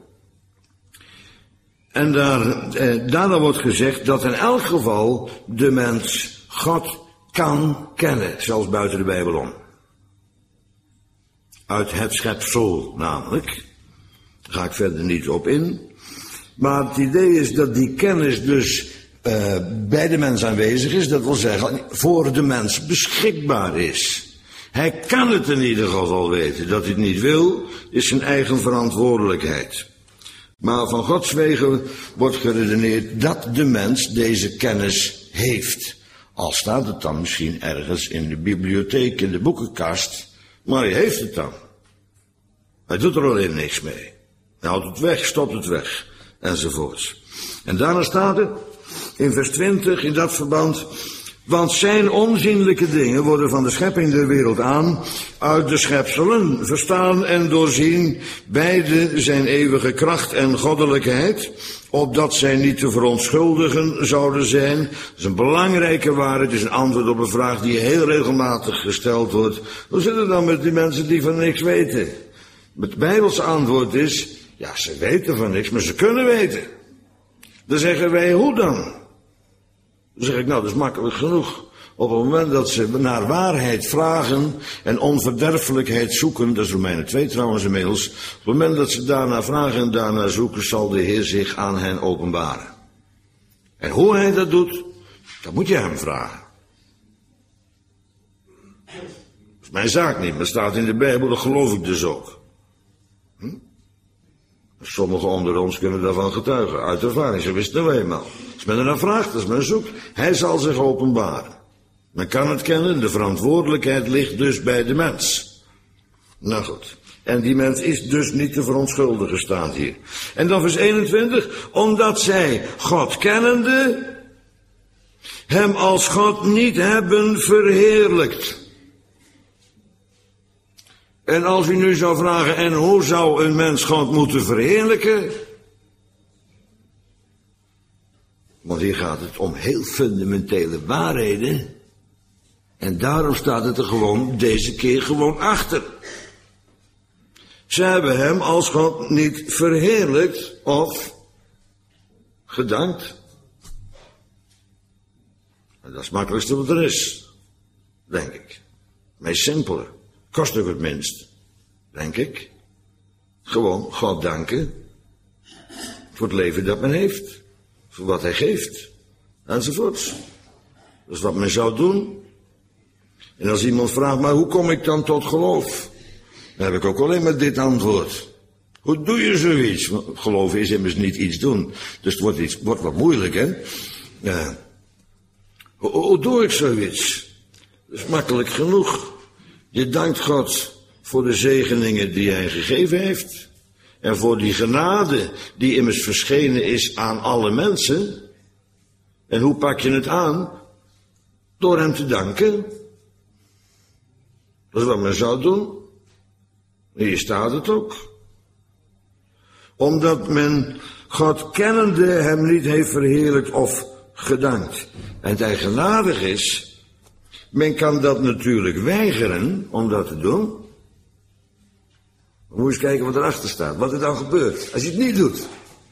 En daarna wordt gezegd dat in elk geval de mens God kan kennen, zelfs buiten de Bijbel om. Uit het schepsel namelijk. Daar ga ik verder niet op in. Maar het idee is dat die kennis dus bij de mens aanwezig is. Dat wil zeggen, voor de mens beschikbaar is. Hij kan het in ieder geval weten. Dat hij het niet wil, is zijn eigen verantwoordelijkheid. Maar van Gods wegen wordt geredeneerd dat de mens deze kennis heeft. Al staat het dan misschien ergens in de bibliotheek, in de boekenkast, maar hij heeft het dan. Hij doet er alleen niks mee. Hij houdt het weg, stopt het weg, enzovoorts. En daarna staat er, in vers 20, in dat verband, want zijn onzienlijke dingen worden van de schepping der wereld aan uit de schepselen verstaan en doorzien. Beide zijn eeuwige kracht en goddelijkheid, opdat zij niet te verontschuldigen zouden zijn. Dat is een belangrijke waarheid, het is een antwoord op een vraag die heel regelmatig gesteld wordt. Hoe zit het dan met die mensen die van niks weten? Het Bijbelse antwoord is, ja, ze weten van niks, maar ze kunnen weten. Dan zeggen wij, hoe dan? Dan zeg ik, nou, dat is makkelijk genoeg. Op het moment dat ze naar waarheid vragen en onverderfelijkheid zoeken, dat is Romeinen 2 trouwens inmiddels, op het moment dat ze daarna vragen en daarna zoeken, zal de Heer zich aan hen openbaren. En hoe hij dat doet, dat moet je hem vragen. Dat is mijn zaak niet, maar het staat in de Bijbel, dat geloof ik dus ook. Sommigen onder ons kunnen daarvan getuigen, uit ervaring, ze wisten het eenmaal. Als men er naar vraagt, als men zoekt, hij zal zich openbaren. Men kan het kennen, de verantwoordelijkheid ligt dus bij de mens. Nou goed, en die mens is dus niet te verontschuldigen, staat hier. En dan vers 21, omdat zij God kennende, hem als God niet hebben verheerlijkt. En als u nu zou vragen, en hoe zou een mens God moeten verheerlijken? Want hier gaat het om heel fundamentele waarheden. En daarom staat het er gewoon, deze keer gewoon achter. Ze hebben hem als God niet verheerlijkt of gedankt. En dat is het makkelijkste wat er is, denk ik. Meest simpele. Kost ook het minst, denk ik. Gewoon God danken voor het leven dat men heeft. Voor wat hij geeft. Enzovoorts. Dat is wat men zou doen. En als iemand vraagt, maar hoe kom ik dan tot geloof? Dan heb ik ook alleen maar dit antwoord. Hoe doe je zoiets? Want geloof is immers niet iets doen. Dus het wordt wat moeilijk, hè? Ja. Hoe doe ik zoiets? Dat is makkelijk genoeg. Je dankt God voor de zegeningen die hij gegeven heeft. En voor die genade die immers verschenen is aan alle mensen. En hoe pak je het aan? Door hem te danken. Dat is wat men zou doen. En hier staat het ook. Omdat men God kennende hem niet heeft verheerlijkt of gedankt. En het eigenaardig is Men kan dat natuurlijk weigeren om dat te doen. We moeten eens kijken wat erachter staat. Wat er dan gebeurt als je het niet doet.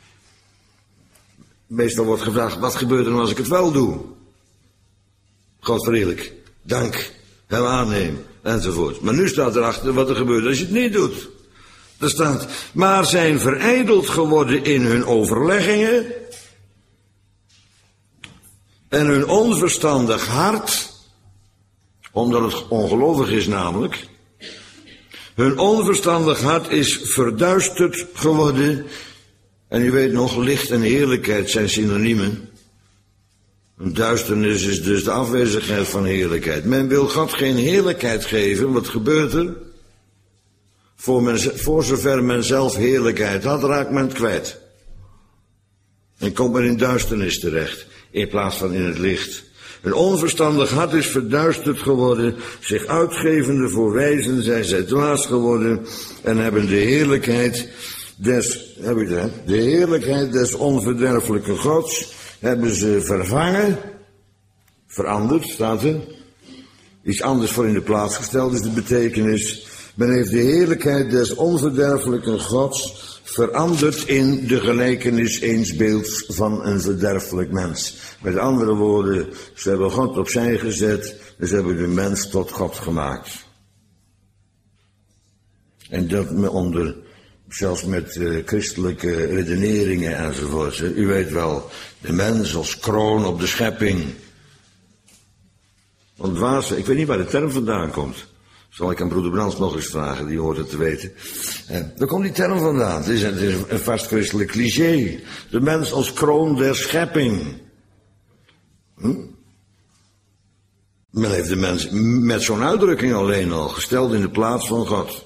Meestal wordt gevraagd, wat gebeurt er dan als ik het wel doe? God verheerlijk, dank, hem aanneem, enzovoort. Maar nu staat erachter wat er gebeurt als je het niet doet. Er staat, maar zijn verijdeld geworden in hun overleggingen en hun onverstandig hart, omdat het ongelovig is namelijk, hun onverstandig hart is verduisterd geworden. En u weet nog, licht en heerlijkheid zijn synoniemen. Een duisternis is dus de afwezigheid van heerlijkheid. Men wil God geen heerlijkheid geven. Wat gebeurt er? Voor zover men zelf heerlijkheid had, raakt men het kwijt. En komt men in duisternis terecht, in plaats van in het licht. Een onverstandig hart is verduisterd geworden, zich uitgevende voor wijzen zijn zij dwaas geworden en hebben de heerlijkheid des onverderfelijke Gods hebben ze vervangen, veranderd, staat er, iets anders voor in de plaats gesteld is de betekenis. Men heeft de heerlijkheid des onverderfelijke Gods veranderd in de gelijkenis eens beelds van een verderfelijk mens. Met andere woorden, ze hebben God opzij gezet, dus hebben de mens tot God gemaakt. En dat zelfs met christelijke redeneringen enzovoort. U weet wel, de mens als kroon op de schepping. Want ik weet niet waar de term vandaan komt. Zal ik aan broeder Brands nog eens vragen, die hoort het te weten. Daar komt die term vandaan. Het is een vast christelijk cliché. De mens als kroon der schepping. Men heeft de mens met zo'n uitdrukking alleen al gesteld in de plaats van God.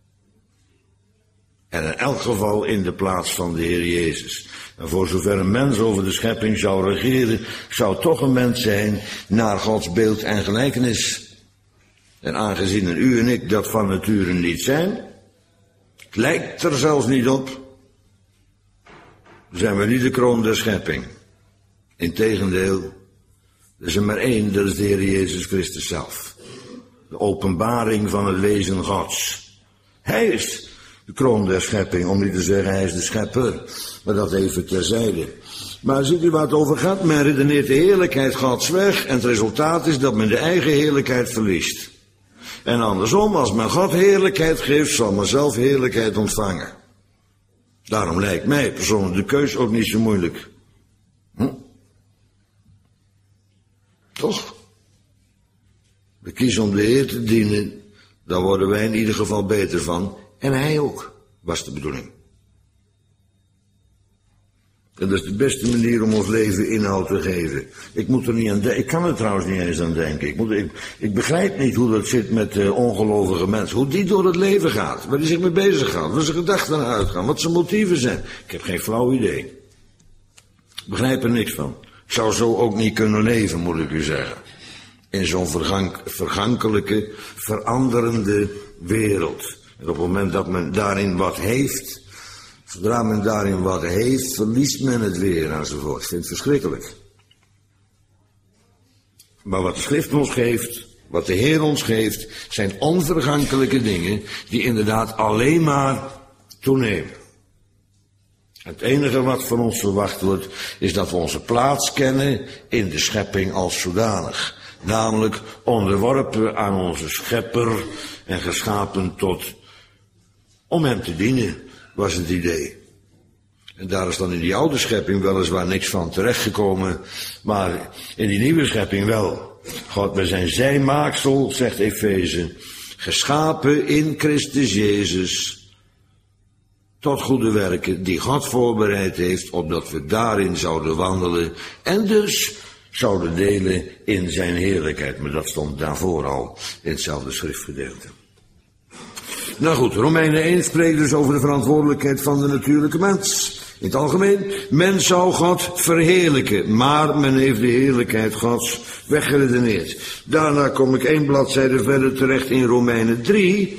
En in elk geval in de plaats van de Heer Jezus. En voor zover een mens over de schepping zou regeren, zou toch een mens zijn naar Gods beeld en gelijkenis. En aangezien u en ik dat van nature niet zijn, het lijkt er zelfs niet op, zijn we niet de kroon der schepping. Integendeel, er is er maar één, dat is de Heer Jezus Christus zelf. De openbaring van het wezen Gods. Hij is de kroon der schepping, om niet te zeggen hij is de schepper. Maar dat even terzijde. Maar ziet u waar het over gaat? Men redeneert de heerlijkheid Gods weg en het resultaat is dat men de eigen heerlijkheid verliest. En andersom, als men God heerlijkheid geeft, zal men zelf heerlijkheid ontvangen. Daarom lijkt mij persoonlijk de keus ook niet zo moeilijk. Toch? We kiezen om de Heer te dienen, daar worden wij in ieder geval beter van. En hij ook, was de bedoeling. En dat is de beste manier om ons leven inhoud te geven. Ik moet er niet aan denken. Ik kan er trouwens niet eens aan denken. Ik begrijp niet hoe dat zit met ongelovige mensen. Hoe die door het leven gaat. Waar die zich mee bezig gaat. Waar zijn gedachten naar uitgaan. Wat zijn motieven zijn. Ik heb geen flauw idee. Ik begrijp er niks van. Ik zou zo ook niet kunnen leven, moet ik u zeggen. In zo'n vergankelijke, veranderende wereld. En op het moment dat men daarin wat heeft, zodra men daarin wat heeft, verliest men het weer enzovoort. Ik vind het verschrikkelijk. Maar wat de Schrift ons geeft, wat de Heer ons geeft, zijn onvergankelijke dingen die inderdaad alleen maar toenemen. Het enige wat van ons verwacht wordt, is dat we onze plaats kennen in de schepping als zodanig. Namelijk onderworpen aan onze schepper en geschapen om hem te dienen, was het idee. En daar is dan in die oude schepping weliswaar niks van terechtgekomen, maar in die nieuwe schepping wel. God, we zijn zijn maaksel, zegt Efeze, geschapen in Christus Jezus, tot goede werken die God voorbereid heeft, opdat we daarin zouden wandelen en dus zouden delen in zijn heerlijkheid. Maar dat stond daarvoor al in hetzelfde schriftgedeelte. Nou goed, Romeinen 1 spreekt dus over de verantwoordelijkheid van de natuurlijke mens. In het algemeen, men zou God verheerlijken, maar men heeft de heerlijkheid Gods weggeredeneerd. Daarna kom ik 1 bladzijde verder terecht in Romeinen 3.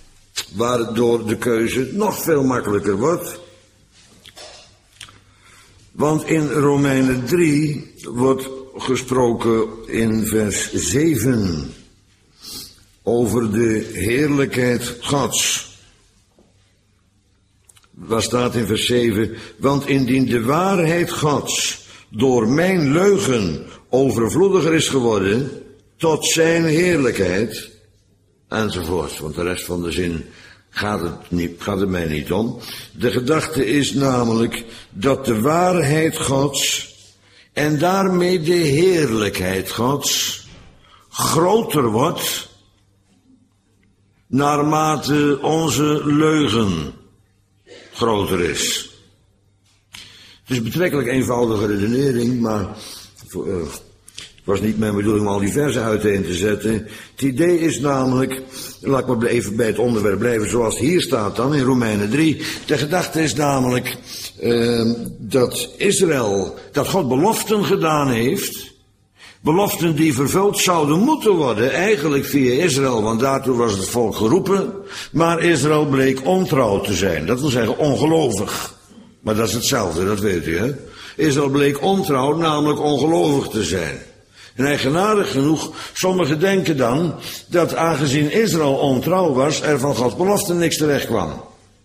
Waar het door de keuze nog veel makkelijker wordt. Want in Romeinen 3 wordt gesproken in vers 7 over de heerlijkheid Gods. Waar staat in vers 7, want indien de waarheid Gods door mijn leugen overvloediger is geworden, tot zijn heerlijkheid, enzovoort. Want de rest van de zin gaat het mij niet om. De gedachte is namelijk dat de waarheid Gods en daarmee de heerlijkheid Gods groter wordt naarmate onze leugen groter is. Het is een betrekkelijk eenvoudige redenering, maar het was niet mijn bedoeling om al die versen uiteen te zetten. Het idee is namelijk, laat ik maar even bij het onderwerp blijven zoals het hier staat dan in Romeinen 3. De gedachte is namelijk dat Israël, dat God beloften gedaan heeft. Beloften die vervuld zouden moeten worden, eigenlijk via Israël, want daartoe was het volk geroepen. Maar Israël bleek ontrouw te zijn, dat wil zeggen ongelovig. Maar dat is hetzelfde, dat weet u, hè. Israël bleek ontrouw, namelijk ongelovig te zijn. En eigenaardig genoeg, sommigen denken dan dat aangezien Israël ontrouw was, er van Gods belofte niks terecht kwam.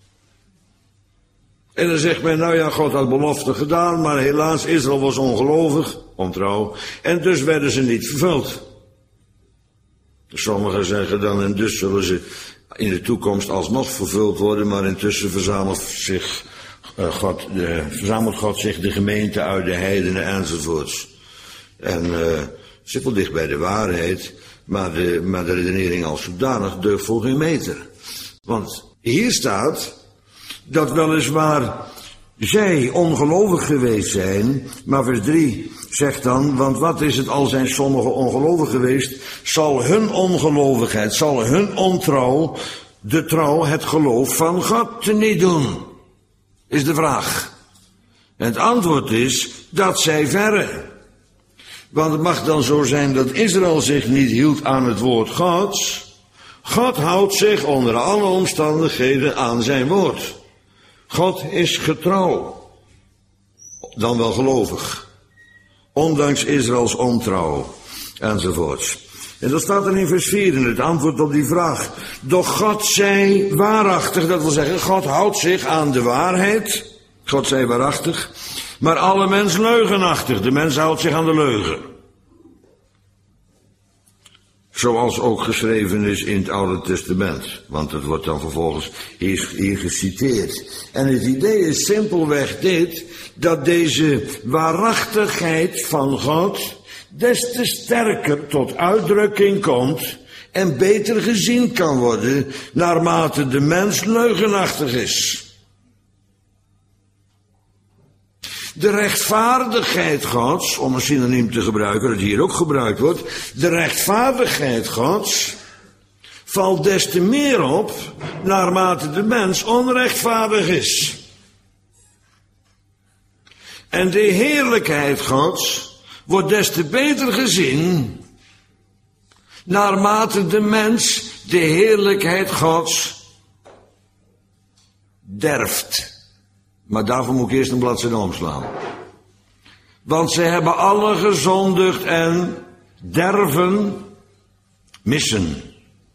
En dan zegt men, nou ja, God had belofte gedaan, maar helaas, Israël was ongelovig, ontrouw, en dus werden ze niet vervuld. Sommigen zeggen dan, en dus zullen ze in de toekomst alsnog vervuld worden, maar intussen verzamelt God zich de gemeente uit de heidenen enzovoorts. En zit wel dicht bij de waarheid, maar de redenering als zodanig deugt voor geen meter. Want hier staat dat weliswaar zij ongelovig geweest zijn, maar vers 3 zegt dan, want wat is het al zijn sommigen ongelovig geweest, zal hun ongelovigheid, zal hun ontrouw, de trouw, het geloof van God teniet doen? Is de vraag. En het antwoord is dat zij verre. Want het mag dan zo zijn dat Israël zich niet hield aan het woord Gods. God houdt zich onder alle omstandigheden aan zijn woord. God is getrouw, dan wel gelovig, ondanks Israëls ontrouw, enzovoorts. En dat staat dan in vers 4 in het antwoord op die vraag. Doch God zij waarachtig, dat wil zeggen, God houdt zich aan de waarheid, God zij waarachtig, maar alle mens leugenachtig, de mens houdt zich aan de leugen. Zoals ook geschreven is in het Oude Testament. Want het wordt dan vervolgens hier geciteerd. En het idee is simpelweg dit, dat deze waarachtigheid van God des te sterker tot uitdrukking komt en beter gezien kan worden naarmate de mens leugenachtig is. De rechtvaardigheid Gods, om een synoniem te gebruiken, dat hier ook gebruikt wordt, de rechtvaardigheid Gods valt des te meer op naarmate de mens onrechtvaardig is. En de heerlijkheid Gods wordt des te beter gezien naarmate de mens de heerlijkheid Gods derft. Maar daarvoor moet ik eerst een bladzijde omslaan. Want zij hebben alle gezondigd en derven, missen.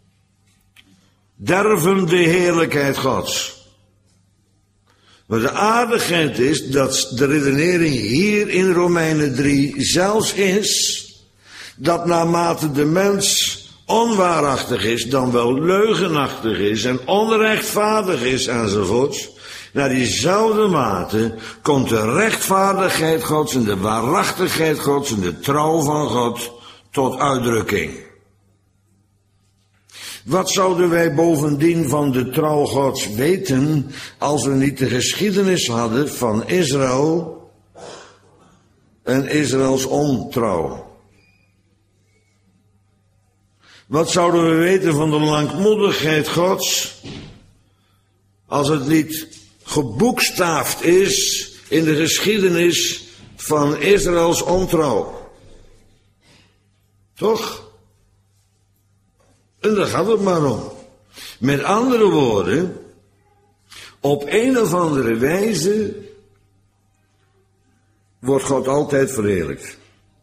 Derven de heerlijkheid Gods. Maar de aardigheid is dat de redenering hier in Romeinen 3 zelfs is dat naarmate de mens onwaarachtig is, dan wel leugenachtig is en onrechtvaardig is enzovoorts, naar diezelfde mate komt de rechtvaardigheid Gods en de waarachtigheid Gods en de trouw van God tot uitdrukking. Wat zouden wij bovendien van de trouw Gods weten als we niet de geschiedenis hadden van Israël en Israëls ontrouw? Wat zouden we weten van de langmoedigheid Gods als het niet geboekstaafd is in de geschiedenis van Israëls ontrouw? Toch? En daar gaat het maar om. Met andere woorden, op een of andere wijze wordt God altijd verheerlijkt.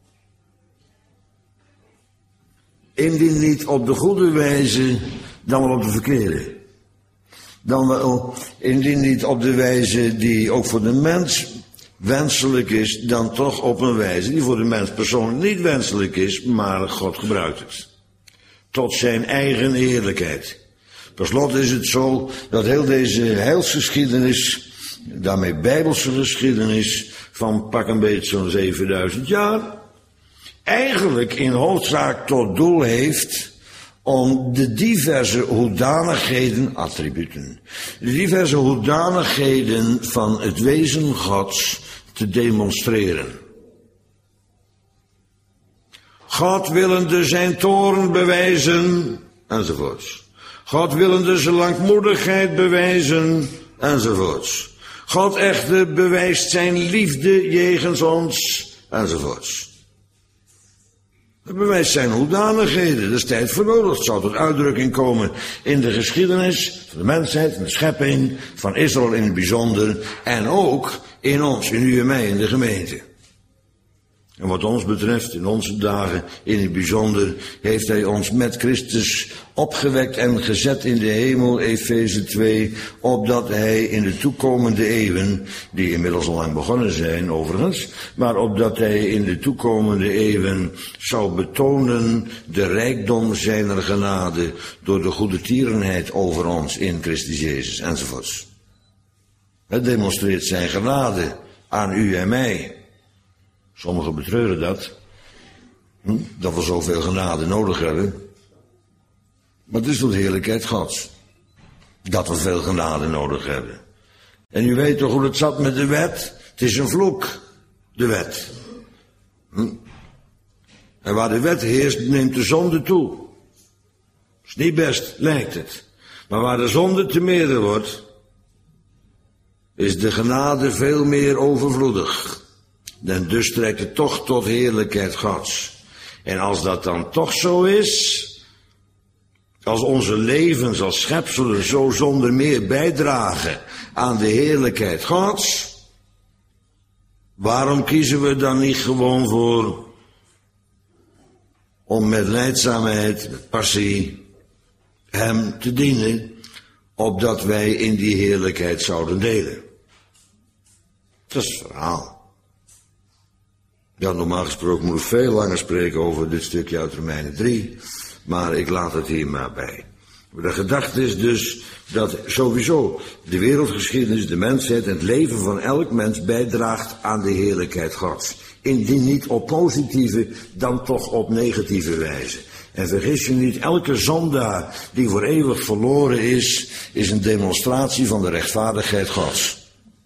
Indien niet op de goede wijze, dan wel op de verkeerde. Dan wel, indien niet op de wijze die ook voor de mens wenselijk is, dan toch op een wijze die voor de mens persoonlijk niet wenselijk is, maar God gebruikt het. Tot zijn eigen heerlijkheid. Per slot is het zo dat heel deze heilsgeschiedenis, daarmee bijbelse geschiedenis, van pak een beetje zo'n 7000 jaar, eigenlijk in hoofdzaak tot doel heeft om de diverse hoedanigheden, attributen, de diverse hoedanigheden van het wezen Gods te demonstreren. God willende zijn toorn bewijzen, enzovoorts. God willende zijn langmoedigheid bewijzen, enzovoorts. God echter bewijst zijn liefde jegens ons, enzovoorts. Dat bewijst zijn hoedanigheden. Dat is tijd voor nodig. Het zou tot uitdrukking komen in de geschiedenis van de mensheid, van de schepping, van Israël in het bijzonder. En ook in ons, in u en mij, in de gemeente. En wat ons betreft, in onze dagen in het bijzonder, heeft hij ons met Christus opgewekt en gezet in de hemel, Efeze 2, opdat hij in de toekomende eeuwen, die inmiddels al lang begonnen zijn overigens, maar opdat hij in de toekomende eeuwen zou betonen de rijkdom zijner genade door de goedertierenheid over ons in Christus Jezus, enzovoorts. Het demonstreert zijn genade aan u en mij. Sommigen betreuren dat we zoveel genade nodig hebben. Maar het is tot heerlijkheid Gods. Dat we veel genade nodig hebben. En u weet toch hoe het zat met de wet? Het is een vloek, de wet. En waar de wet heerst, neemt de zonde toe. Is niet best, lijkt het. Maar waar de zonde te meerder wordt, is de genade veel meer overvloedig. En dus trekt het toch tot heerlijkheid Gods. En als dat dan toch zo is, als onze levens als schepselen zo zonder meer bijdragen aan de heerlijkheid Gods, waarom kiezen we dan niet gewoon voor om met lijdzaamheid, met passie, hem te dienen, opdat wij in die heerlijkheid zouden delen? Dat is het verhaal. Ja, normaal gesproken moet ik veel langer spreken over dit stukje uit Romeinen 3, maar ik laat het hier maar bij. De gedachte is dus dat sowieso de wereldgeschiedenis, de mensheid en het leven van elk mens bijdraagt aan de heerlijkheid Gods. Indien niet op positieve, dan toch op negatieve wijze. En vergis je niet, elke zondaar die voor eeuwig verloren is een demonstratie van de rechtvaardigheid Gods.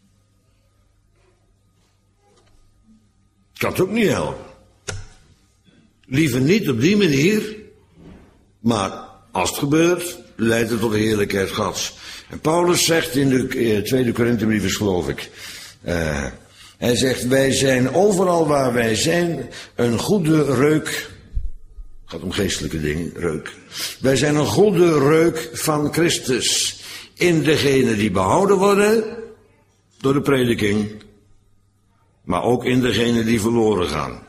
Kan het ook niet helpen. Liever niet op die manier, maar als het gebeurt, leidt het tot de heerlijkheid Gods. En Paulus zegt in de tweede Korinthebrief, geloof ik, hij zegt, wij zijn overal waar wij zijn een goede reuk. Het gaat om geestelijke dingen, reuk. Wij zijn een goede reuk van Christus in degenen die behouden worden door de prediking, maar ook in degenen die verloren gaan.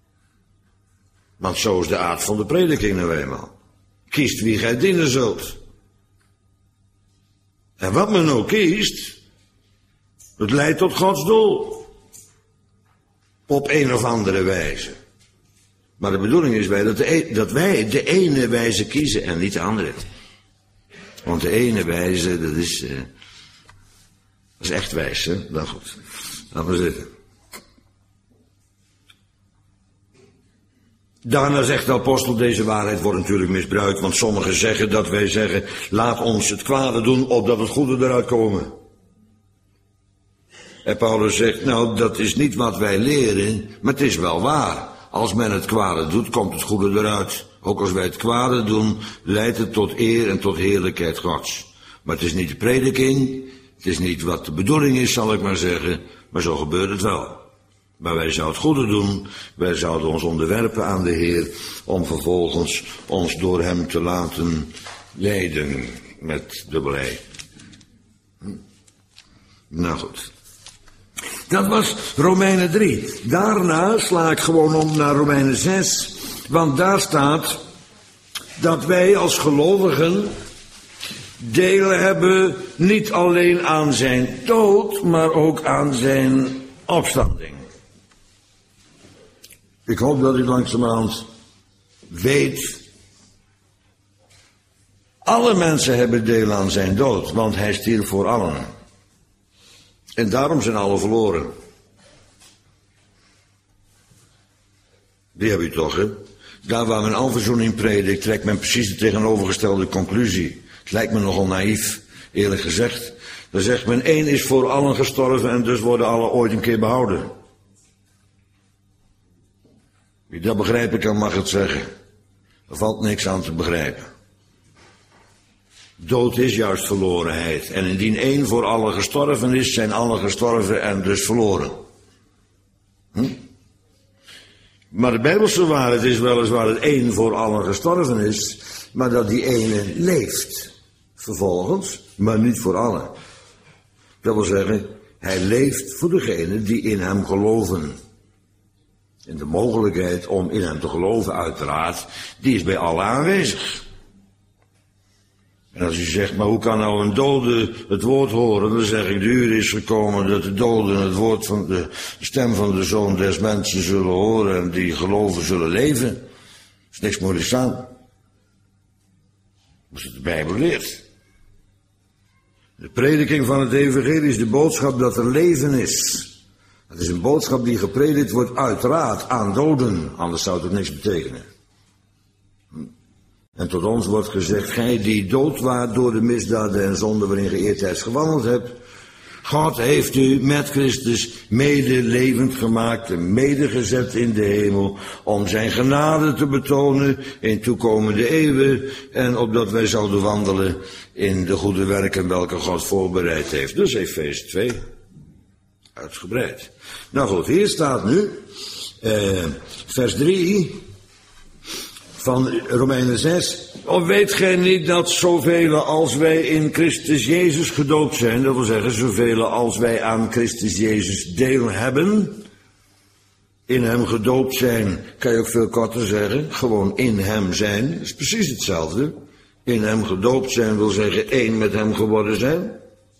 Want zo is de aard van de prediking nou eenmaal. Kiest wie gij dienen zult. En wat men ook kiest, het leidt tot Gods doel. Op een of andere wijze. Maar de bedoeling is dat wij de ene wijze kiezen en niet de andere. Want de ene wijze, dat is echt wijs, hè? Nou goed, laten we zitten. Daarna zegt de apostel, deze waarheid wordt natuurlijk misbruikt, want sommigen zeggen dat wij zeggen, laat ons het kwade doen, opdat het goede eruit komen. En Paulus zegt, nou, dat is niet wat wij leren, maar het is wel waar. Als men het kwade doet, komt het goede eruit. Ook als wij het kwade doen, leidt het tot eer en tot heerlijkheid Gods. Maar het is niet de prediking, het is niet wat de bedoeling is, zal ik maar zeggen, maar zo gebeurt het wel. Maar wij zouden het goede doen, wij zouden ons onderwerpen aan de Heer, om vervolgens ons door hem te laten leiden met dubbel E. Nou goed. Dat was Romeinen 3. Daarna sla ik gewoon om naar Romeinen 6. Want daar staat dat wij als gelovigen deel hebben niet alleen aan zijn dood, maar ook aan zijn opstanding. Ik hoop dat u langzamerhand weet, alle mensen hebben deel aan zijn dood, want hij stierf voor allen. En daarom zijn alle verloren. Die heb u toch, hè? Daar waar men alverzoening predikt, trekt men precies de tegenovergestelde conclusie. Het lijkt me nogal naïef, eerlijk gezegd. Dan zegt men, één is voor allen gestorven en dus worden alle ooit een keer behouden. Wie dat begrijpen kan, mag het zeggen. Er valt niks aan te begrijpen. Dood is juist verlorenheid. En indien één voor allen gestorven is, zijn allen gestorven en dus verloren. Maar de Bijbelse waarheid is weliswaar dat één voor allen gestorven is, maar dat die ene leeft. Vervolgens, maar niet voor allen. Dat wil zeggen, hij leeft voor degenen die in hem geloven. En de mogelijkheid om in hem te geloven, uiteraard, die is bij allen aanwezig. En als u zegt, maar hoe kan nou een dode het woord horen? Dan zeg ik, de uur is gekomen dat de doden het woord van de stem van de Zoon des Mensen zullen horen en die geloven zullen leven. Er is niks moeilijks aan. Dat is wat de Bijbel leert. De prediking van het evangelie is de boodschap dat er leven is. Het is een boodschap die gepredikt wordt uiteraard aan doden, anders zou het niks betekenen. En tot ons wordt gezegd, gij die dood waart door de misdaden en zonden waarin ge eertijds gewandeld hebt, God heeft u met Christus mede levend gemaakt en medegezet in de hemel, om zijn genade te betonen in toekomende eeuwen en opdat wij zouden wandelen in de goede werken welke God voorbereid heeft. Dus Efeze 2, uitgebreid. Nou goed, hier staat nu, vers 3... van Romeinen 6. Of weet gij niet dat zoveel als wij in Christus Jezus gedoopt zijn, dat wil zeggen zoveel als wij aan Christus Jezus deel hebben, in hem gedoopt zijn, kan je ook veel korter zeggen, gewoon in hem zijn, dat is precies hetzelfde. In hem gedoopt zijn wil zeggen één met hem geworden zijn.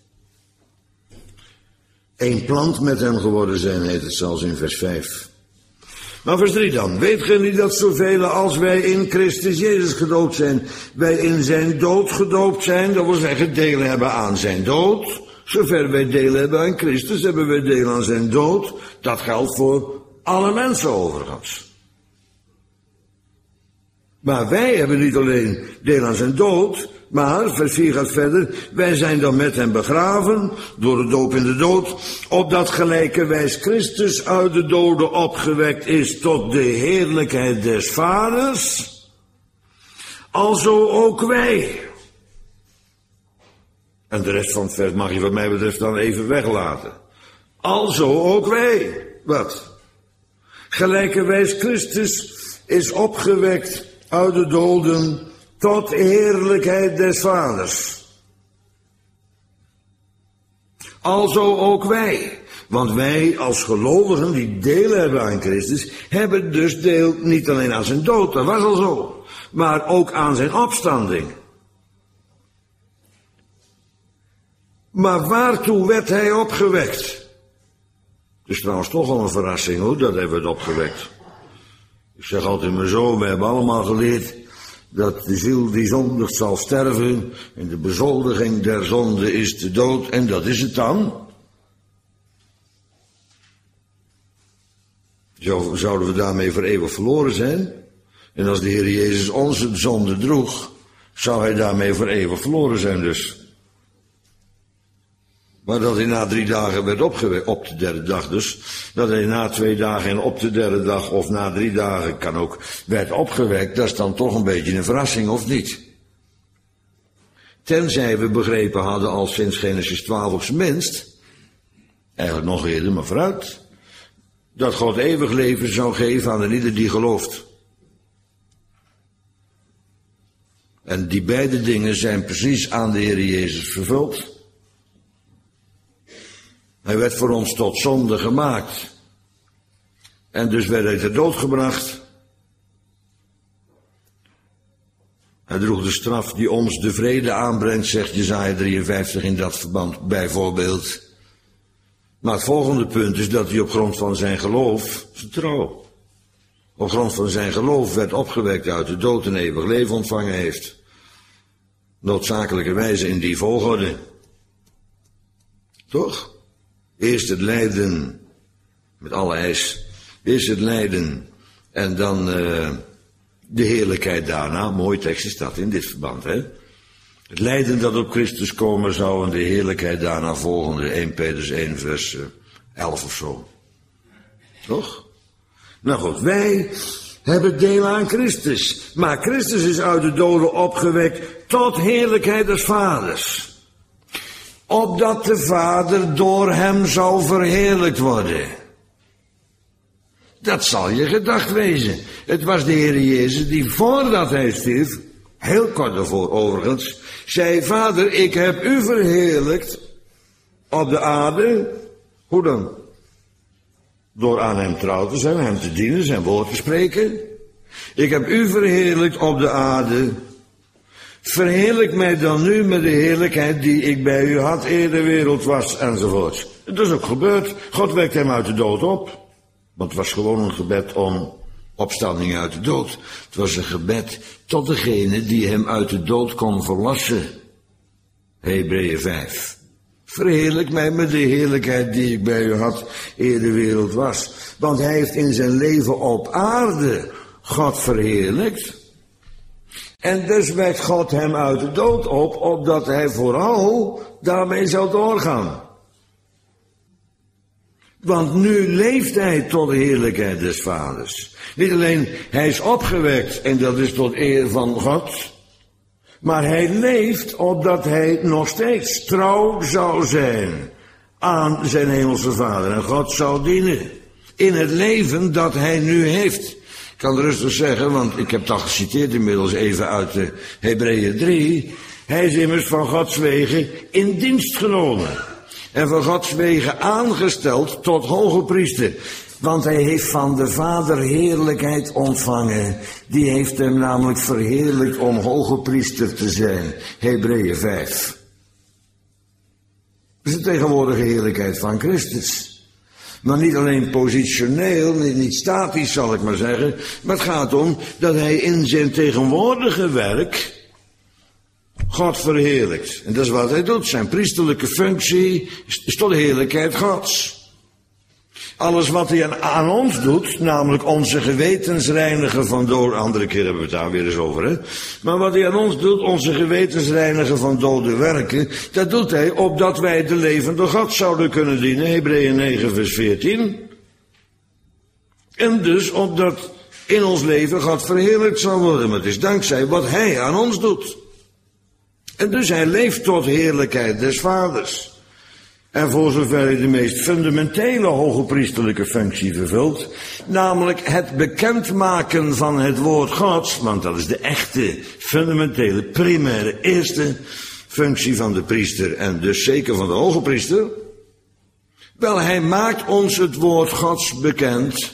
Eén plant met hem geworden zijn, heet het zelfs in vers 5. Nou, vers 3 dan. Weet gij niet dat zoveel als wij in Christus Jezus gedoopt zijn, wij in zijn dood gedoopt zijn, dat wil zeggen deel hebben aan zijn dood. Zover wij deel hebben aan Christus, hebben wij deel aan zijn dood. Dat geldt voor alle mensen overigens. Maar wij hebben niet alleen deel aan zijn dood, maar, vers 4 gaat verder, wij zijn dan met hem begraven, door de doop in de dood, opdat gelijkerwijs Christus uit de doden opgewekt is tot de heerlijkheid des Vaders, alzo ook wij. En de rest van het vers mag je wat mij betreft dan even weglaten. Alzo ook wij. Wat? Gelijkerwijs Christus is opgewekt uit de doden tot heerlijkheid des Vaders. Alzo ook wij. Want wij als gelovigen die deel hebben aan Christus, hebben dus deel niet alleen aan zijn dood, dat was al zo, maar ook aan zijn opstanding. Maar waartoe werd hij opgewekt? Het is trouwens toch al een verrassing hoor, dat hij werd opgewekt. Ik zeg altijd maar zo, we hebben allemaal geleerd dat de ziel die zondigt zal sterven en de bezoldiging der zonde is de dood en dat is het dan. Zouden we daarmee voor eeuwig verloren zijn? En als de Heer Jezus onze zonde droeg, zou hij daarmee voor eeuwig verloren zijn dus. Maar dat hij na 3 dagen werd opgewekt, op de derde dag dus, dat hij na 2 dagen en op de derde dag of na 3 dagen kan ook, werd opgewekt, dat is dan toch een beetje een verrassing of niet? Tenzij we begrepen hadden al sinds Genesis 12 op zijn minst, eigenlijk nog eerder, maar vooruit, dat God eeuwig leven zou geven aan ieder die gelooft. En die beide dingen zijn precies aan de Heer Jezus vervuld. Hij werd voor ons tot zonde gemaakt. En dus werd hij ter dood gebracht. Hij droeg de straf die ons de vrede aanbrengt, zegt Jesaja 53 in dat verband bijvoorbeeld. Maar het volgende punt is dat hij op grond van zijn geloof, zijn trouw, op grond van zijn geloof werd opgewekt uit de dood en eeuwig leven ontvangen heeft. Noodzakelijkerwijze in die volgorde. Toch? Eerst het lijden, met alle eis. Eerst het lijden en dan de heerlijkheid daarna. Mooi tekst is dat in dit verband, hè? Het lijden dat op Christus komen zou en de heerlijkheid daarna volgende. 1 Petrus 1 vers 11 of zo. Toch? Nou goed, wij hebben deel aan Christus. Maar Christus is uit de doden opgewekt tot heerlijkheid des Vaders. Opdat de Vader door hem zou verheerlijkt worden. Dat zal je gedacht wezen. Het was de Heer Jezus die voordat hij stierf, heel kort daarvoor overigens, zei: Vader, ik heb u verheerlijkt op de aarde. Hoe dan? Door aan hem trouw te zijn, hem te dienen, zijn woord te spreken. Ik heb u verheerlijkt op de aarde. Verheerlijk mij dan nu met de heerlijkheid die ik bij u had eer de wereld was, enzovoort. Dat is ook gebeurd. God wekt hem uit de dood op. Want het was gewoon een gebed om opstanding uit de dood. Het was een gebed tot degene die hem uit de dood kon verlossen. Hebreeën 5. Verheerlijk mij met de heerlijkheid die ik bij u had eer de wereld was. Want hij heeft in zijn leven op aarde God verheerlijkt. En dus wekt God hem uit de dood op, opdat hij vooral daarmee zou doorgaan. Want nu leeft hij tot de heerlijkheid des Vaders. Niet alleen, hij is opgewekt en dat is tot eer van God. Maar hij leeft opdat hij nog steeds trouw zou zijn aan zijn hemelse Vader. En God zou dienen in het leven dat hij nu heeft. Ik kan rustig zeggen, want ik heb het al geciteerd inmiddels even uit de Hebreeën 3. Hij is immers van Gods wegen in dienst genomen. En van Gods wegen aangesteld tot hoge priester. Want hij heeft van de Vader heerlijkheid ontvangen. Die heeft hem namelijk verheerlijkt om hoge priester te zijn. Hebreeën 5. Dat is de tegenwoordige heerlijkheid van Christus. Maar niet alleen positioneel, niet statisch zal ik maar zeggen. Maar het gaat om dat hij in zijn tegenwoordige werk God verheerlijkt. En dat is wat hij doet. Zijn priesterlijke functie is tot de heerlijkheid Gods. Alles wat hij aan ons doet, namelijk onze gewetens reinigen van dode... Andere keer hebben we het daar weer eens over, hè. Maar wat hij aan ons doet, onze gewetens reinigen van dode werken, dat doet hij opdat wij de levende God zouden kunnen dienen. Hebreeën 9 vers 14. En dus opdat in ons leven God verheerlijkt zal worden. Maar het is dankzij wat hij aan ons doet. En dus hij leeft tot heerlijkheid des Vaders. En voor zover hij de meest fundamentele hogepriesterlijke functie vervult, namelijk het bekendmaken van het woord Gods, want dat is de echte, fundamentele, primaire, eerste functie van de priester en dus zeker van de hogepriester. Wel, hij maakt ons het woord Gods bekend,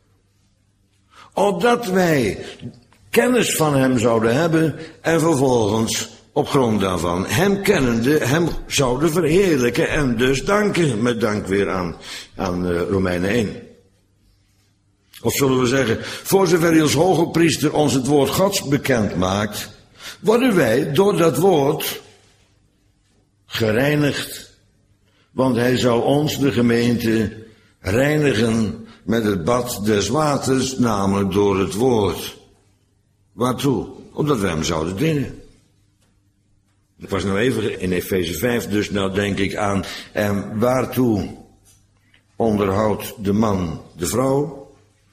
opdat wij kennis van hem zouden hebben en vervolgens op grond daarvan, hem kennende, hem zouden verheerlijken en dus danken. Met dank weer aan Romeinen 1. Of zullen we zeggen, voor zover hij als hoge priester ons het woord Gods bekend maakt, worden wij door dat woord gereinigd. Want hij zal ons, de gemeente, reinigen met het bad des waters, namelijk door het woord. Waartoe? Omdat wij hem zouden dienen. Ik was nou even in Efeze 5, dus nou denk ik aan, en waartoe onderhoudt de man de vrouw?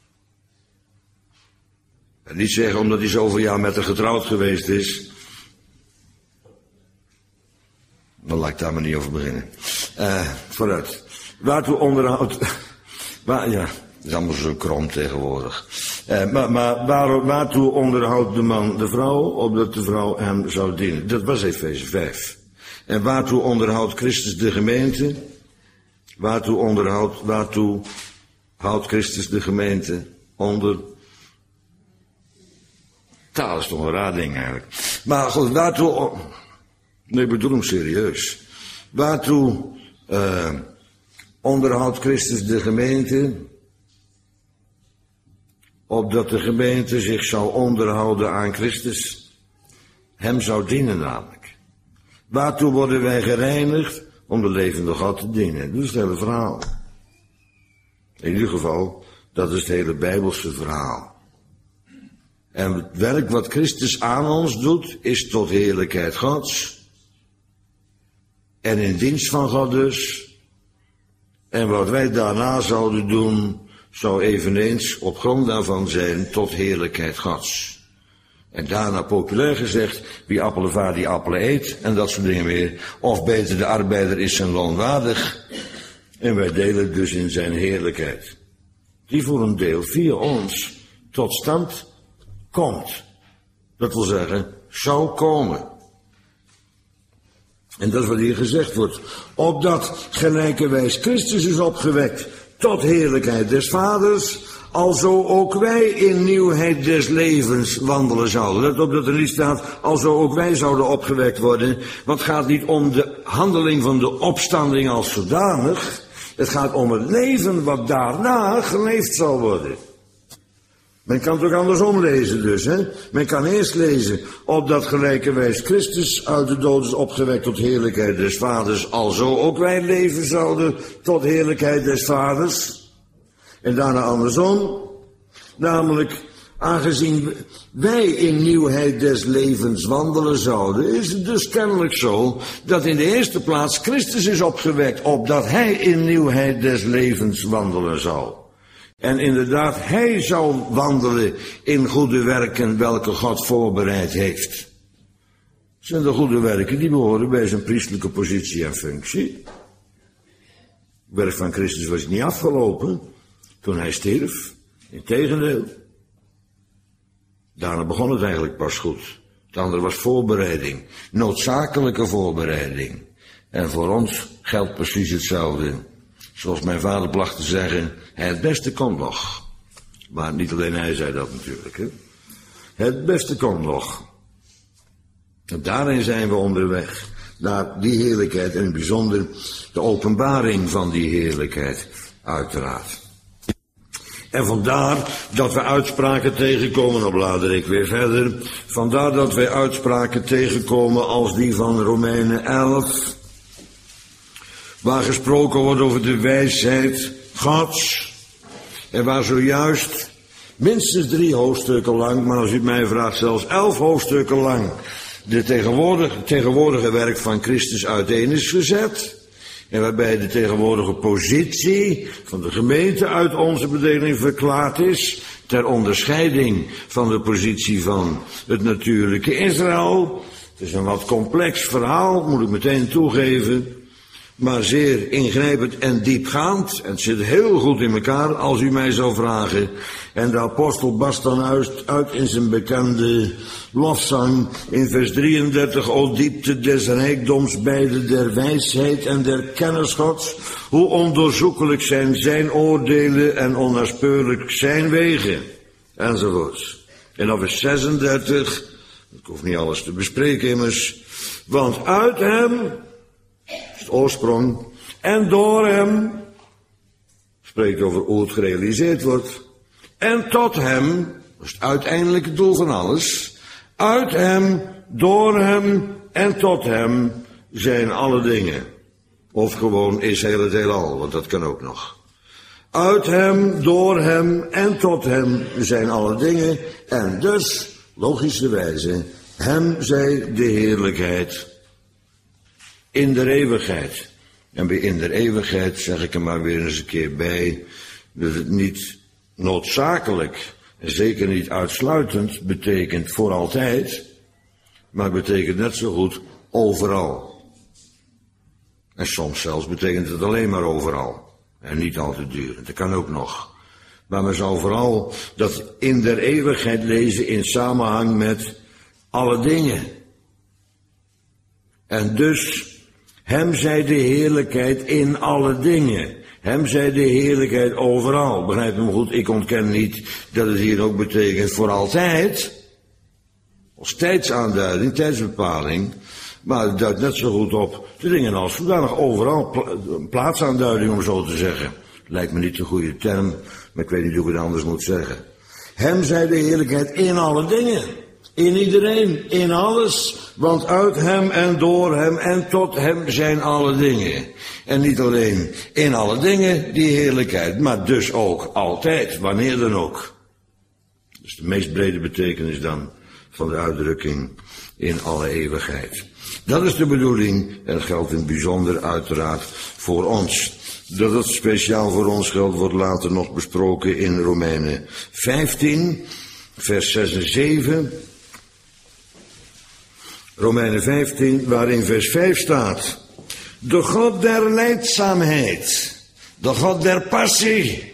En niet zeggen omdat hij zoveel jaar met haar getrouwd geweest is. Dan laat ik daar maar niet over beginnen. Vooruit. Waartoe onderhoudt... ja, dat is allemaal zo krom tegenwoordig. Maar waartoe onderhoudt de man de vrouw? Opdat de vrouw hem zou dienen. Dat was Efeze 5. En waartoe onderhoudt Christus de gemeente? Waartoe houdt Christus de gemeente onder? Taal is toch een raar ding eigenlijk. Maar goed, waartoe... Nee, ik bedoel hem serieus. Waartoe onderhoudt Christus de gemeente? Opdat de gemeente zich zou onderhouden aan Christus. Hem zou dienen namelijk. Waartoe worden wij gereinigd? Om de levende God te dienen. Dat is het hele verhaal. In ieder geval, dat is het hele Bijbelse verhaal. En het werk wat Christus aan ons doet, is tot heerlijkheid Gods. En in dienst van God dus. En wat wij daarna zouden doen, zou eveneens op grond daarvan zijn tot heerlijkheid Gods. En daarna populair gezegd, wie appelen vaart, die appelen eet, en dat soort dingen meer. Of beter, de arbeider is zijn loon waardig. En wij delen dus in zijn heerlijkheid. Die voor een deel via ons tot stand komt. Dat wil zeggen, zou komen. En dat is wat hier gezegd wordt. Opdat gelijkerwijs Christus is opgewekt tot heerlijkheid des Vaders, alzo ook wij in nieuwheid des levens wandelen zouden. Let op dat er niet staat, alzo ook wij zouden opgewekt worden. Want het gaat niet om de handeling van de opstanding als zodanig. Het gaat om het leven wat daarna geleefd zal worden. Men kan het ook andersom lezen dus, hè. Men kan eerst lezen, opdat gelijkerwijs Christus uit de dood is opgewekt tot heerlijkheid des Vaders, alzo ook wij leven zouden tot heerlijkheid des Vaders. En daarna andersom, namelijk, aangezien wij in nieuwheid des levens wandelen zouden, is het dus kennelijk zo, dat in de eerste plaats Christus is opgewekt, opdat hij in nieuwheid des levens wandelen zou. En inderdaad, hij zou wandelen in goede werken welke God voorbereid heeft. Dat zijn de goede werken die behoren bij zijn priestelijke positie en functie. Het werk van Christus was niet afgelopen toen hij stierf. Integendeel. Daarna begon het eigenlijk pas goed. Het andere was voorbereiding. Noodzakelijke voorbereiding. En voor ons geldt precies hetzelfde. Zoals mijn vader placht te zeggen, het beste komt nog. Maar niet alleen hij zei dat natuurlijk, hè. Het beste komt nog. En daarin zijn we onderweg naar die heerlijkheid, en in het bijzonder de openbaring van die heerlijkheid, uiteraard. En vandaar dat we uitspraken tegenkomen, dan blader ik weer verder. Vandaar dat wij uitspraken tegenkomen als die van Romeinen 11. Waar gesproken wordt over de wijsheid Gods. En waar zojuist minstens 3 hoofdstukken lang, maar als u het mij vraagt zelfs 11 hoofdstukken lang, de tegenwoordige werk van Christus uiteen is gezet. En waarbij de tegenwoordige positie van de gemeente uit onze bedeling verklaard is, ter onderscheiding van de positie van het natuurlijke Israël. Het is een wat complex verhaal, moet ik meteen toegeven, maar zeer ingrijpend en diepgaand. En het zit heel goed in elkaar, als u mij zou vragen. En de apostel barst dan uit in zijn bekende lofzang in vers 33. O diepte des rijkdoms beide der wijsheid en der kennis Gods. Hoe ondoorzoekelijk zijn zijn oordelen en onnaspeurlijk zijn wegen. Enzovoorts. En dan vers 36. Ik hoef niet alles te bespreken immers. Want uit hem, het oorsprong, en door hem, spreekt over hoe het gerealiseerd wordt, en tot hem, dat is het uiteindelijke doel van alles, uit hem, door hem en tot hem zijn alle dingen. Of gewoon is heel het heelal, want dat kan ook nog. Uit hem, door hem en tot hem zijn alle dingen, en dus, logischerwijze, hem zij de heerlijkheid in der eeuwigheid. En bij in der eeuwigheid zeg ik er maar weer eens een keer bij, dat het niet noodzakelijk, en zeker niet uitsluitend, betekent voor altijd, maar het betekent net zo goed overal. En soms zelfs betekent het alleen maar overal. En niet altijd durend, dat kan ook nog. Maar men zou vooral dat in der eeuwigheid lezen in samenhang met alle dingen. En dus Hem zij de heerlijkheid in alle dingen. Hem zij de heerlijkheid overal. Begrijp me goed, ik ontken niet dat het hier ook betekent voor altijd. Als tijdsaanduiding, tijdsbepaling. Maar het duidt net zo goed op de dingen als zodanig overal. Plaatsaanduiding, om zo te zeggen. Lijkt me niet de goede term, maar ik weet niet hoe ik het anders moet zeggen. Hem zij de heerlijkheid in alle dingen. In iedereen, in alles. Want uit hem en door hem en tot hem zijn alle dingen. En niet alleen in alle dingen die heerlijkheid, maar dus ook altijd, wanneer dan ook. Dus de meest brede betekenis dan van de uitdrukking in alle eeuwigheid. Dat is de bedoeling en dat geldt in het bijzonder uiteraard voor ons. Dat het speciaal voor ons geldt wordt later nog besproken in Romeinen 15, vers 6 en 7. Romeinen 15, waarin vers 5 staat. De God der lijdzaamheid, de God der passie.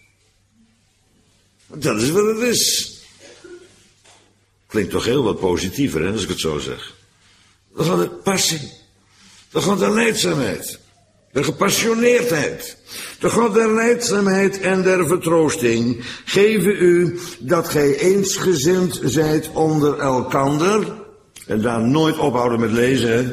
Dat is wat het is. Klinkt toch heel wat positiever, hè, als ik het zo zeg. De God der passie, de God der lijdzaamheid, de gepassioneerdheid, de God der lijdzaamheid en der vertroosting, geven u dat gij eensgezind zijt onder elkander. En daar nooit ophouden met lezen, hè.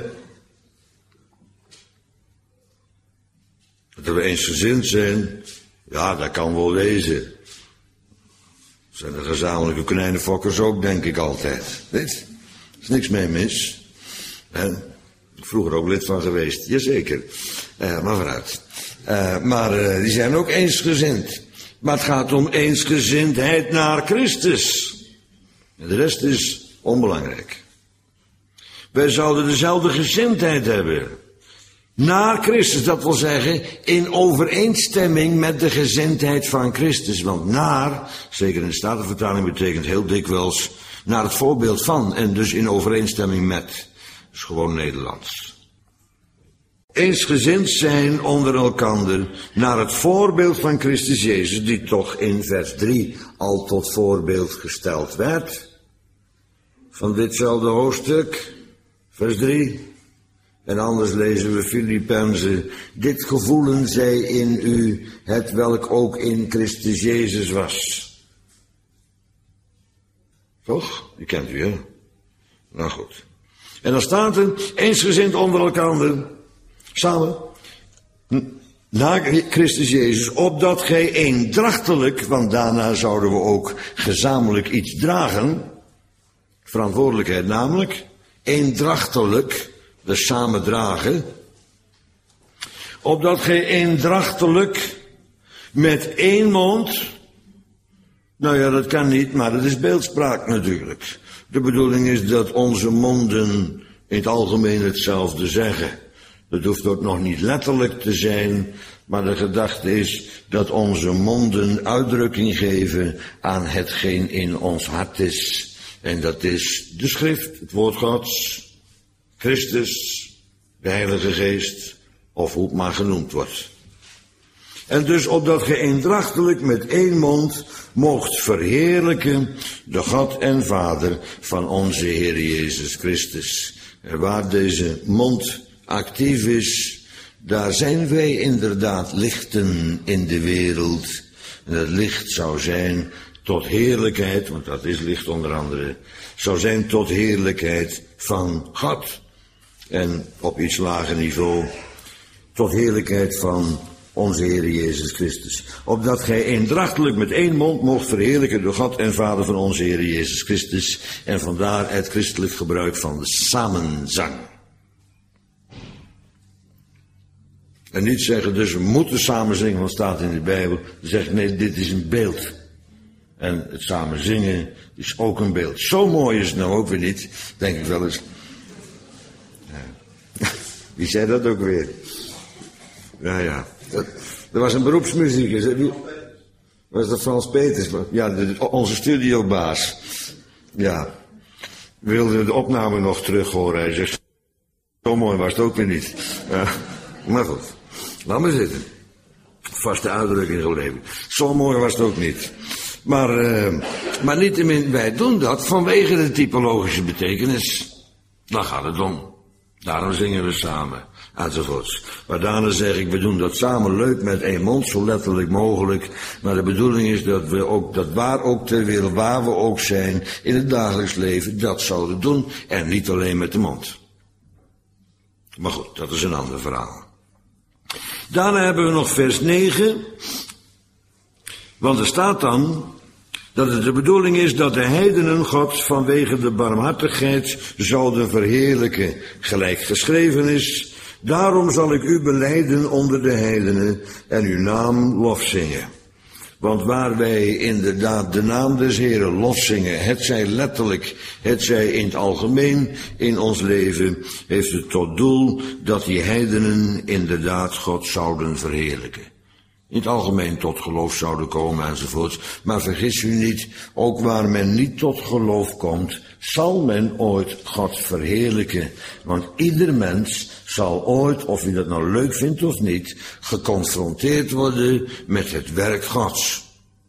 Dat we eensgezind zijn, ja, dat kan wel wezen. Zijn de gezamenlijke konijnenfokkers ook, denk ik altijd. Weet, er is niks mee mis. En vroeger ook lid van geweest, jazeker. Maar vooruit. Maar die zijn ook eensgezind. Maar het gaat om eensgezindheid naar Christus. En de rest is onbelangrijk. Wij zouden dezelfde gezindheid hebben. Naar Christus, dat wil zeggen, in overeenstemming met de gezindheid van Christus. Want naar, zeker in de Statenvertaling, betekent heel dikwijls naar het voorbeeld van. En dus in overeenstemming met. Dat is gewoon Nederlands. Eensgezind zijn onder elkander naar het voorbeeld van Christus Jezus, die toch in vers 3 al tot voorbeeld gesteld werd. Van ditzelfde hoofdstuk, vers 3. En anders lezen we Filippenzen. Dit gevoelen zij in u, het welk ook in Christus Jezus was. Toch? Die kent u, hè? Nou goed. En dan staat er, eensgezind onder elkaar, samen, naar Christus Jezus, opdat gij eendrachtelijk, want daarna zouden we ook gezamenlijk iets dragen, verantwoordelijkheid namelijk, eendrachtelijk, dus samen dragen, opdat gij eendrachtelijk met één mond, nou ja, dat kan niet, maar dat is beeldspraak natuurlijk. De bedoeling is dat onze monden in het algemeen hetzelfde zeggen. Dat hoeft ook nog niet letterlijk te zijn, maar de gedachte is dat onze monden uitdrukking geven aan hetgeen in ons hart is. En dat is de schrift, het woord Gods, Christus, de Heilige Geest, of hoe het maar genoemd wordt. En dus opdat ge eendrachtelijk met één mond moogt verheerlijken de God en Vader van onze Heer Jezus Christus. En waar deze mond actief is, daar zijn wij inderdaad lichten in de wereld. En het licht zou zijn tot heerlijkheid, want dat is licht onder andere, zou zijn tot heerlijkheid van God. En op iets lager niveau, tot heerlijkheid van onze Heer Jezus Christus. Opdat gij eendrachtelijk met één mond moogt verheerlijken de God en Vader van onze Heer Jezus Christus. En vandaar het christelijk gebruik van de samenzang. En niet zeggen, dus we moeten samen zingen, want het staat in de Bijbel. Dan zeg ik, nee, dit is een beeld. En het samen zingen is ook een beeld. Zo mooi is het nou ook weer niet, denk ik wel eens. Wie zei dat ook weer? Ja. Er was een beroepsmuzikus. Was dat Frans Peters? Ja, onze studiobaas. Ja. Wilde de opname nog terug horen. Hij zegt, zo mooi was het ook weer niet. Maar goed, laat maar zitten. Vaste uitdrukking gebleven. Zo mooi was het ook niet. Maar niettemin, wij doen dat vanwege de typologische betekenis. Daar gaat het om. Daarom zingen we samen. enzovoorts. Maar daarna zeg ik, we doen dat samen leuk met één mond, zo letterlijk mogelijk. Maar de bedoeling is dat we ook, dat waar ook ter wereld, waar we ook zijn, in het dagelijks leven, dat zouden doen. En niet alleen met de mond. Maar goed, dat is een ander verhaal. Daarna hebben we nog vers 9. Want er staat dan dat het de bedoeling is dat de heidenen God vanwege de barmhartigheid zouden verheerlijken, gelijk geschreven is. Daarom zal ik u belijden onder de heidenen en uw naam lofzingen. Want waar wij inderdaad de naam des Heren lofzingen, hetzij letterlijk, hetzij in het algemeen in ons leven, heeft het tot doel dat die heidenen inderdaad God zouden verheerlijken. In het algemeen tot geloof zouden komen enzovoort. Maar vergis u niet, ook waar men niet tot geloof komt, zal men ooit God verheerlijken. Want ieder mens zal ooit, of u dat nou leuk vindt of niet, geconfronteerd worden met het werk Gods.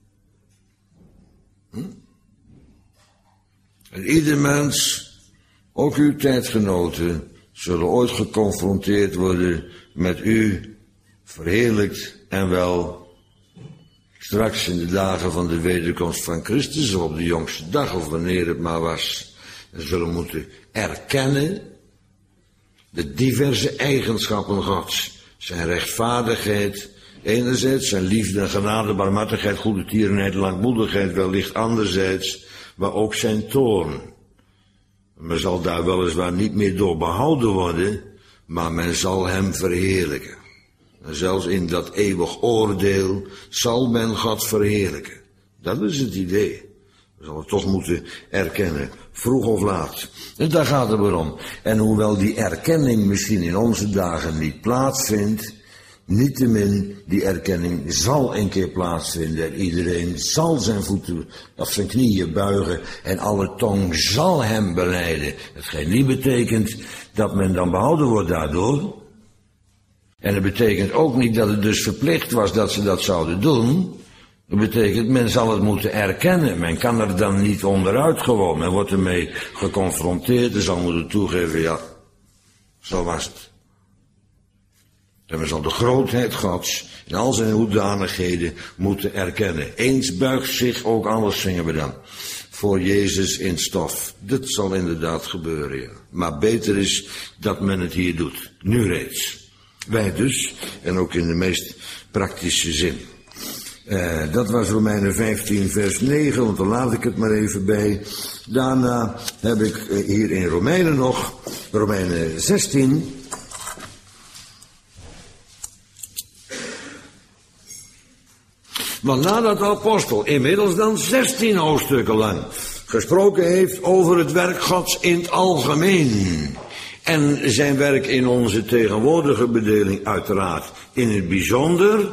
En ieder mens, ook uw tijdgenoten, zullen ooit geconfronteerd worden met u, verheerlijkt en wel straks in de dagen van de wederkomst van Christus, of op de jongste dag, of wanneer het maar was, en zullen moeten erkennen de diverse eigenschappen Gods, zijn rechtvaardigheid, enerzijds zijn liefde en genade, barmhartigheid, goede tierenheid, langmoedigheid, wellicht anderzijds, maar ook zijn toorn. Men zal daar weliswaar niet meer door behouden worden, maar men zal hem verheerlijken. En zelfs in dat eeuwig oordeel zal men God verheerlijken. Dat is het idee. We zullen het toch moeten erkennen, vroeg of laat. En daar gaat het weer om. En hoewel die erkenning misschien in onze dagen niet plaatsvindt, niettemin, die erkenning zal een keer plaatsvinden. En iedereen zal zijn voeten of zijn knieën buigen en alle tong zal hem belijden. Hetgeen niet betekent dat men dan behouden wordt daardoor. En het betekent ook niet dat het dus verplicht was dat ze dat zouden doen. Dat betekent, men zal het moeten erkennen. Men kan er dan niet onderuit gewoon. Men wordt ermee geconfronteerd en zal moeten toegeven, ja, zo was het. En men zal de grootheid Gods in al zijn hoedanigheden moeten erkennen. Eens buigt zich ook, anders zingen we dan, voor Jezus in stof. Dit zal inderdaad gebeuren, ja. Maar beter is dat men het hier doet. Nu reeds. Wij dus, en ook in de meest praktische zin. Dat was Romeinen 15 vers 9, want dan laat ik het maar even bij. Daarna heb ik hier in Romeinen nog, Romeinen 16. Want nadat de apostel inmiddels dan 16 hoofdstukken lang gesproken heeft over het werk Gods in het algemeen. En zijn werk in onze tegenwoordige bedeling uiteraard in het bijzonder,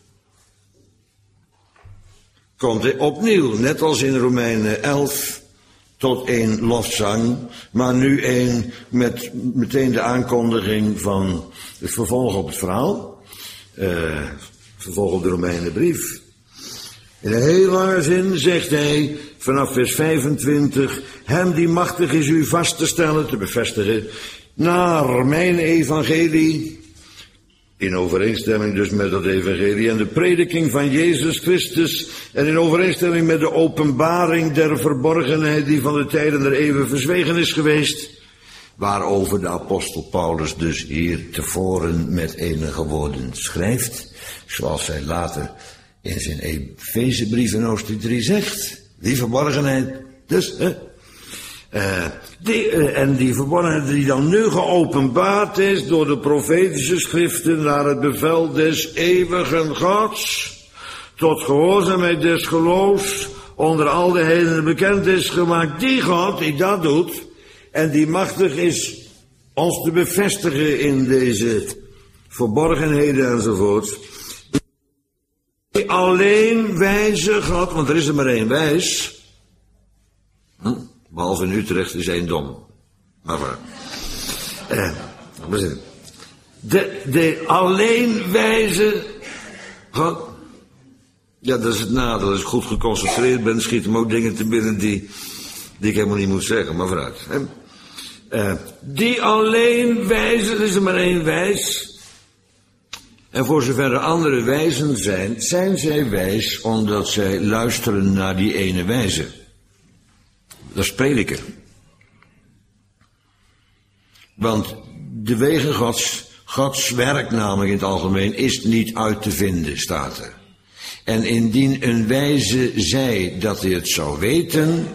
komt hij opnieuw, net als in Romeinen 11, tot een lofzang, maar nu een met meteen de aankondiging van het vervolg op het verhaal, vervolg op de Romeinenbrief. In een heel lange zin zegt hij, vanaf vers 25, hem die machtig is u vast te stellen, te bevestigen, naar mijn evangelie, in overeenstemming dus met dat evangelie en de prediking van Jezus Christus en in overeenstemming met de openbaring der verborgenheid die van de tijden der eeuwen verzwegen is geweest, waarover de apostel Paulus dus hier tevoren met enige woorden schrijft, zoals hij later in zijn Efezebrief in hoofdstuk 3 zegt, die verborgenheid dus, die verborgenheid die dan nu geopenbaard is door de profetische schriften naar het bevel des eeuwigen Gods, tot gehoorzaamheid des geloofs, onder al de heidenen bekend is gemaakt, die God die dat doet, en die machtig is ons te bevestigen in deze verborgenheden enzovoort, die alleen wijze God, want er is er maar één wijs, behalve in Utrecht is één dom. Maar de alleen wijze God. Ja, dat is het nadeel. Als ik goed geconcentreerd ben, schieten me ook dingen te binnen die ik helemaal niet moet zeggen. Maar vooruit. Die alleen wijzen, er is er maar één wijs. En voor zover er andere wijzen zijn zij wijs omdat zij luisteren naar die ene wijze. Dat is prediker. Want de wegen Gods werk namelijk in het algemeen is niet uit te vinden, staat er. En indien een wijze zei dat hij het zou weten,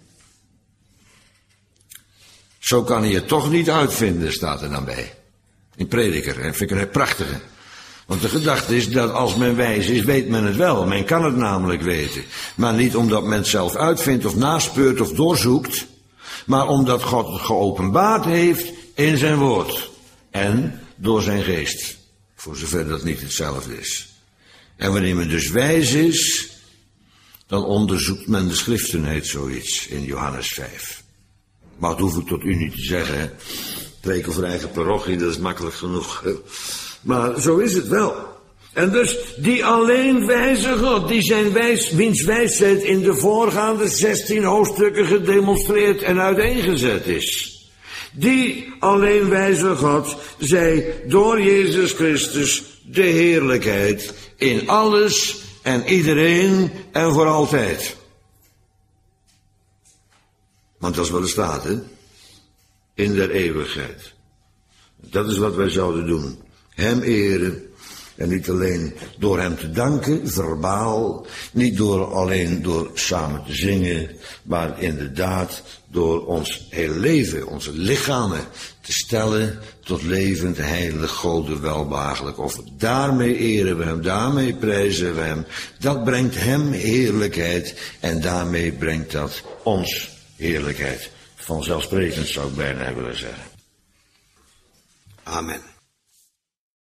zo kan hij het toch niet uitvinden, staat er dan bij. In prediker, en vind ik een prachtige. Want de gedachte is dat als men wijs is, weet men het wel. Men kan het namelijk weten. Maar niet omdat men het zelf uitvindt of naspeurt of doorzoekt, maar omdat God het geopenbaard heeft in zijn woord. En door zijn geest. Voor zover dat niet hetzelfde is. En wanneer men dus wijs is, dan onderzoekt men de schriften, heet zoiets in Johannes 5. Maar dat hoef ik tot u niet te zeggen, hè. 2 keer voor eigen parochie, dat is makkelijk genoeg. Maar zo is het wel. En dus die alleen wijze God, die zijn wiens wijsheid in de voorgaande 16 hoofdstukken gedemonstreerd en uiteengezet is. Die alleen wijze God, zij door Jezus Christus de heerlijkheid in alles en iedereen en voor altijd. Want dat is wat er staat, hè? In der eeuwigheid. Dat is wat wij zouden doen. Hem eren. En niet alleen door hem te danken, verbaal. Niet alleen door samen te zingen. Maar inderdaad door ons hele leven, onze lichamen te stellen tot levend, heilig, gode, welbehagelijk offer. Daarmee eren we hem, daarmee prijzen we hem. Dat brengt hem heerlijkheid en daarmee brengt dat ons heerlijkheid. Vanzelfsprekend zou ik bijna willen zeggen. Amen.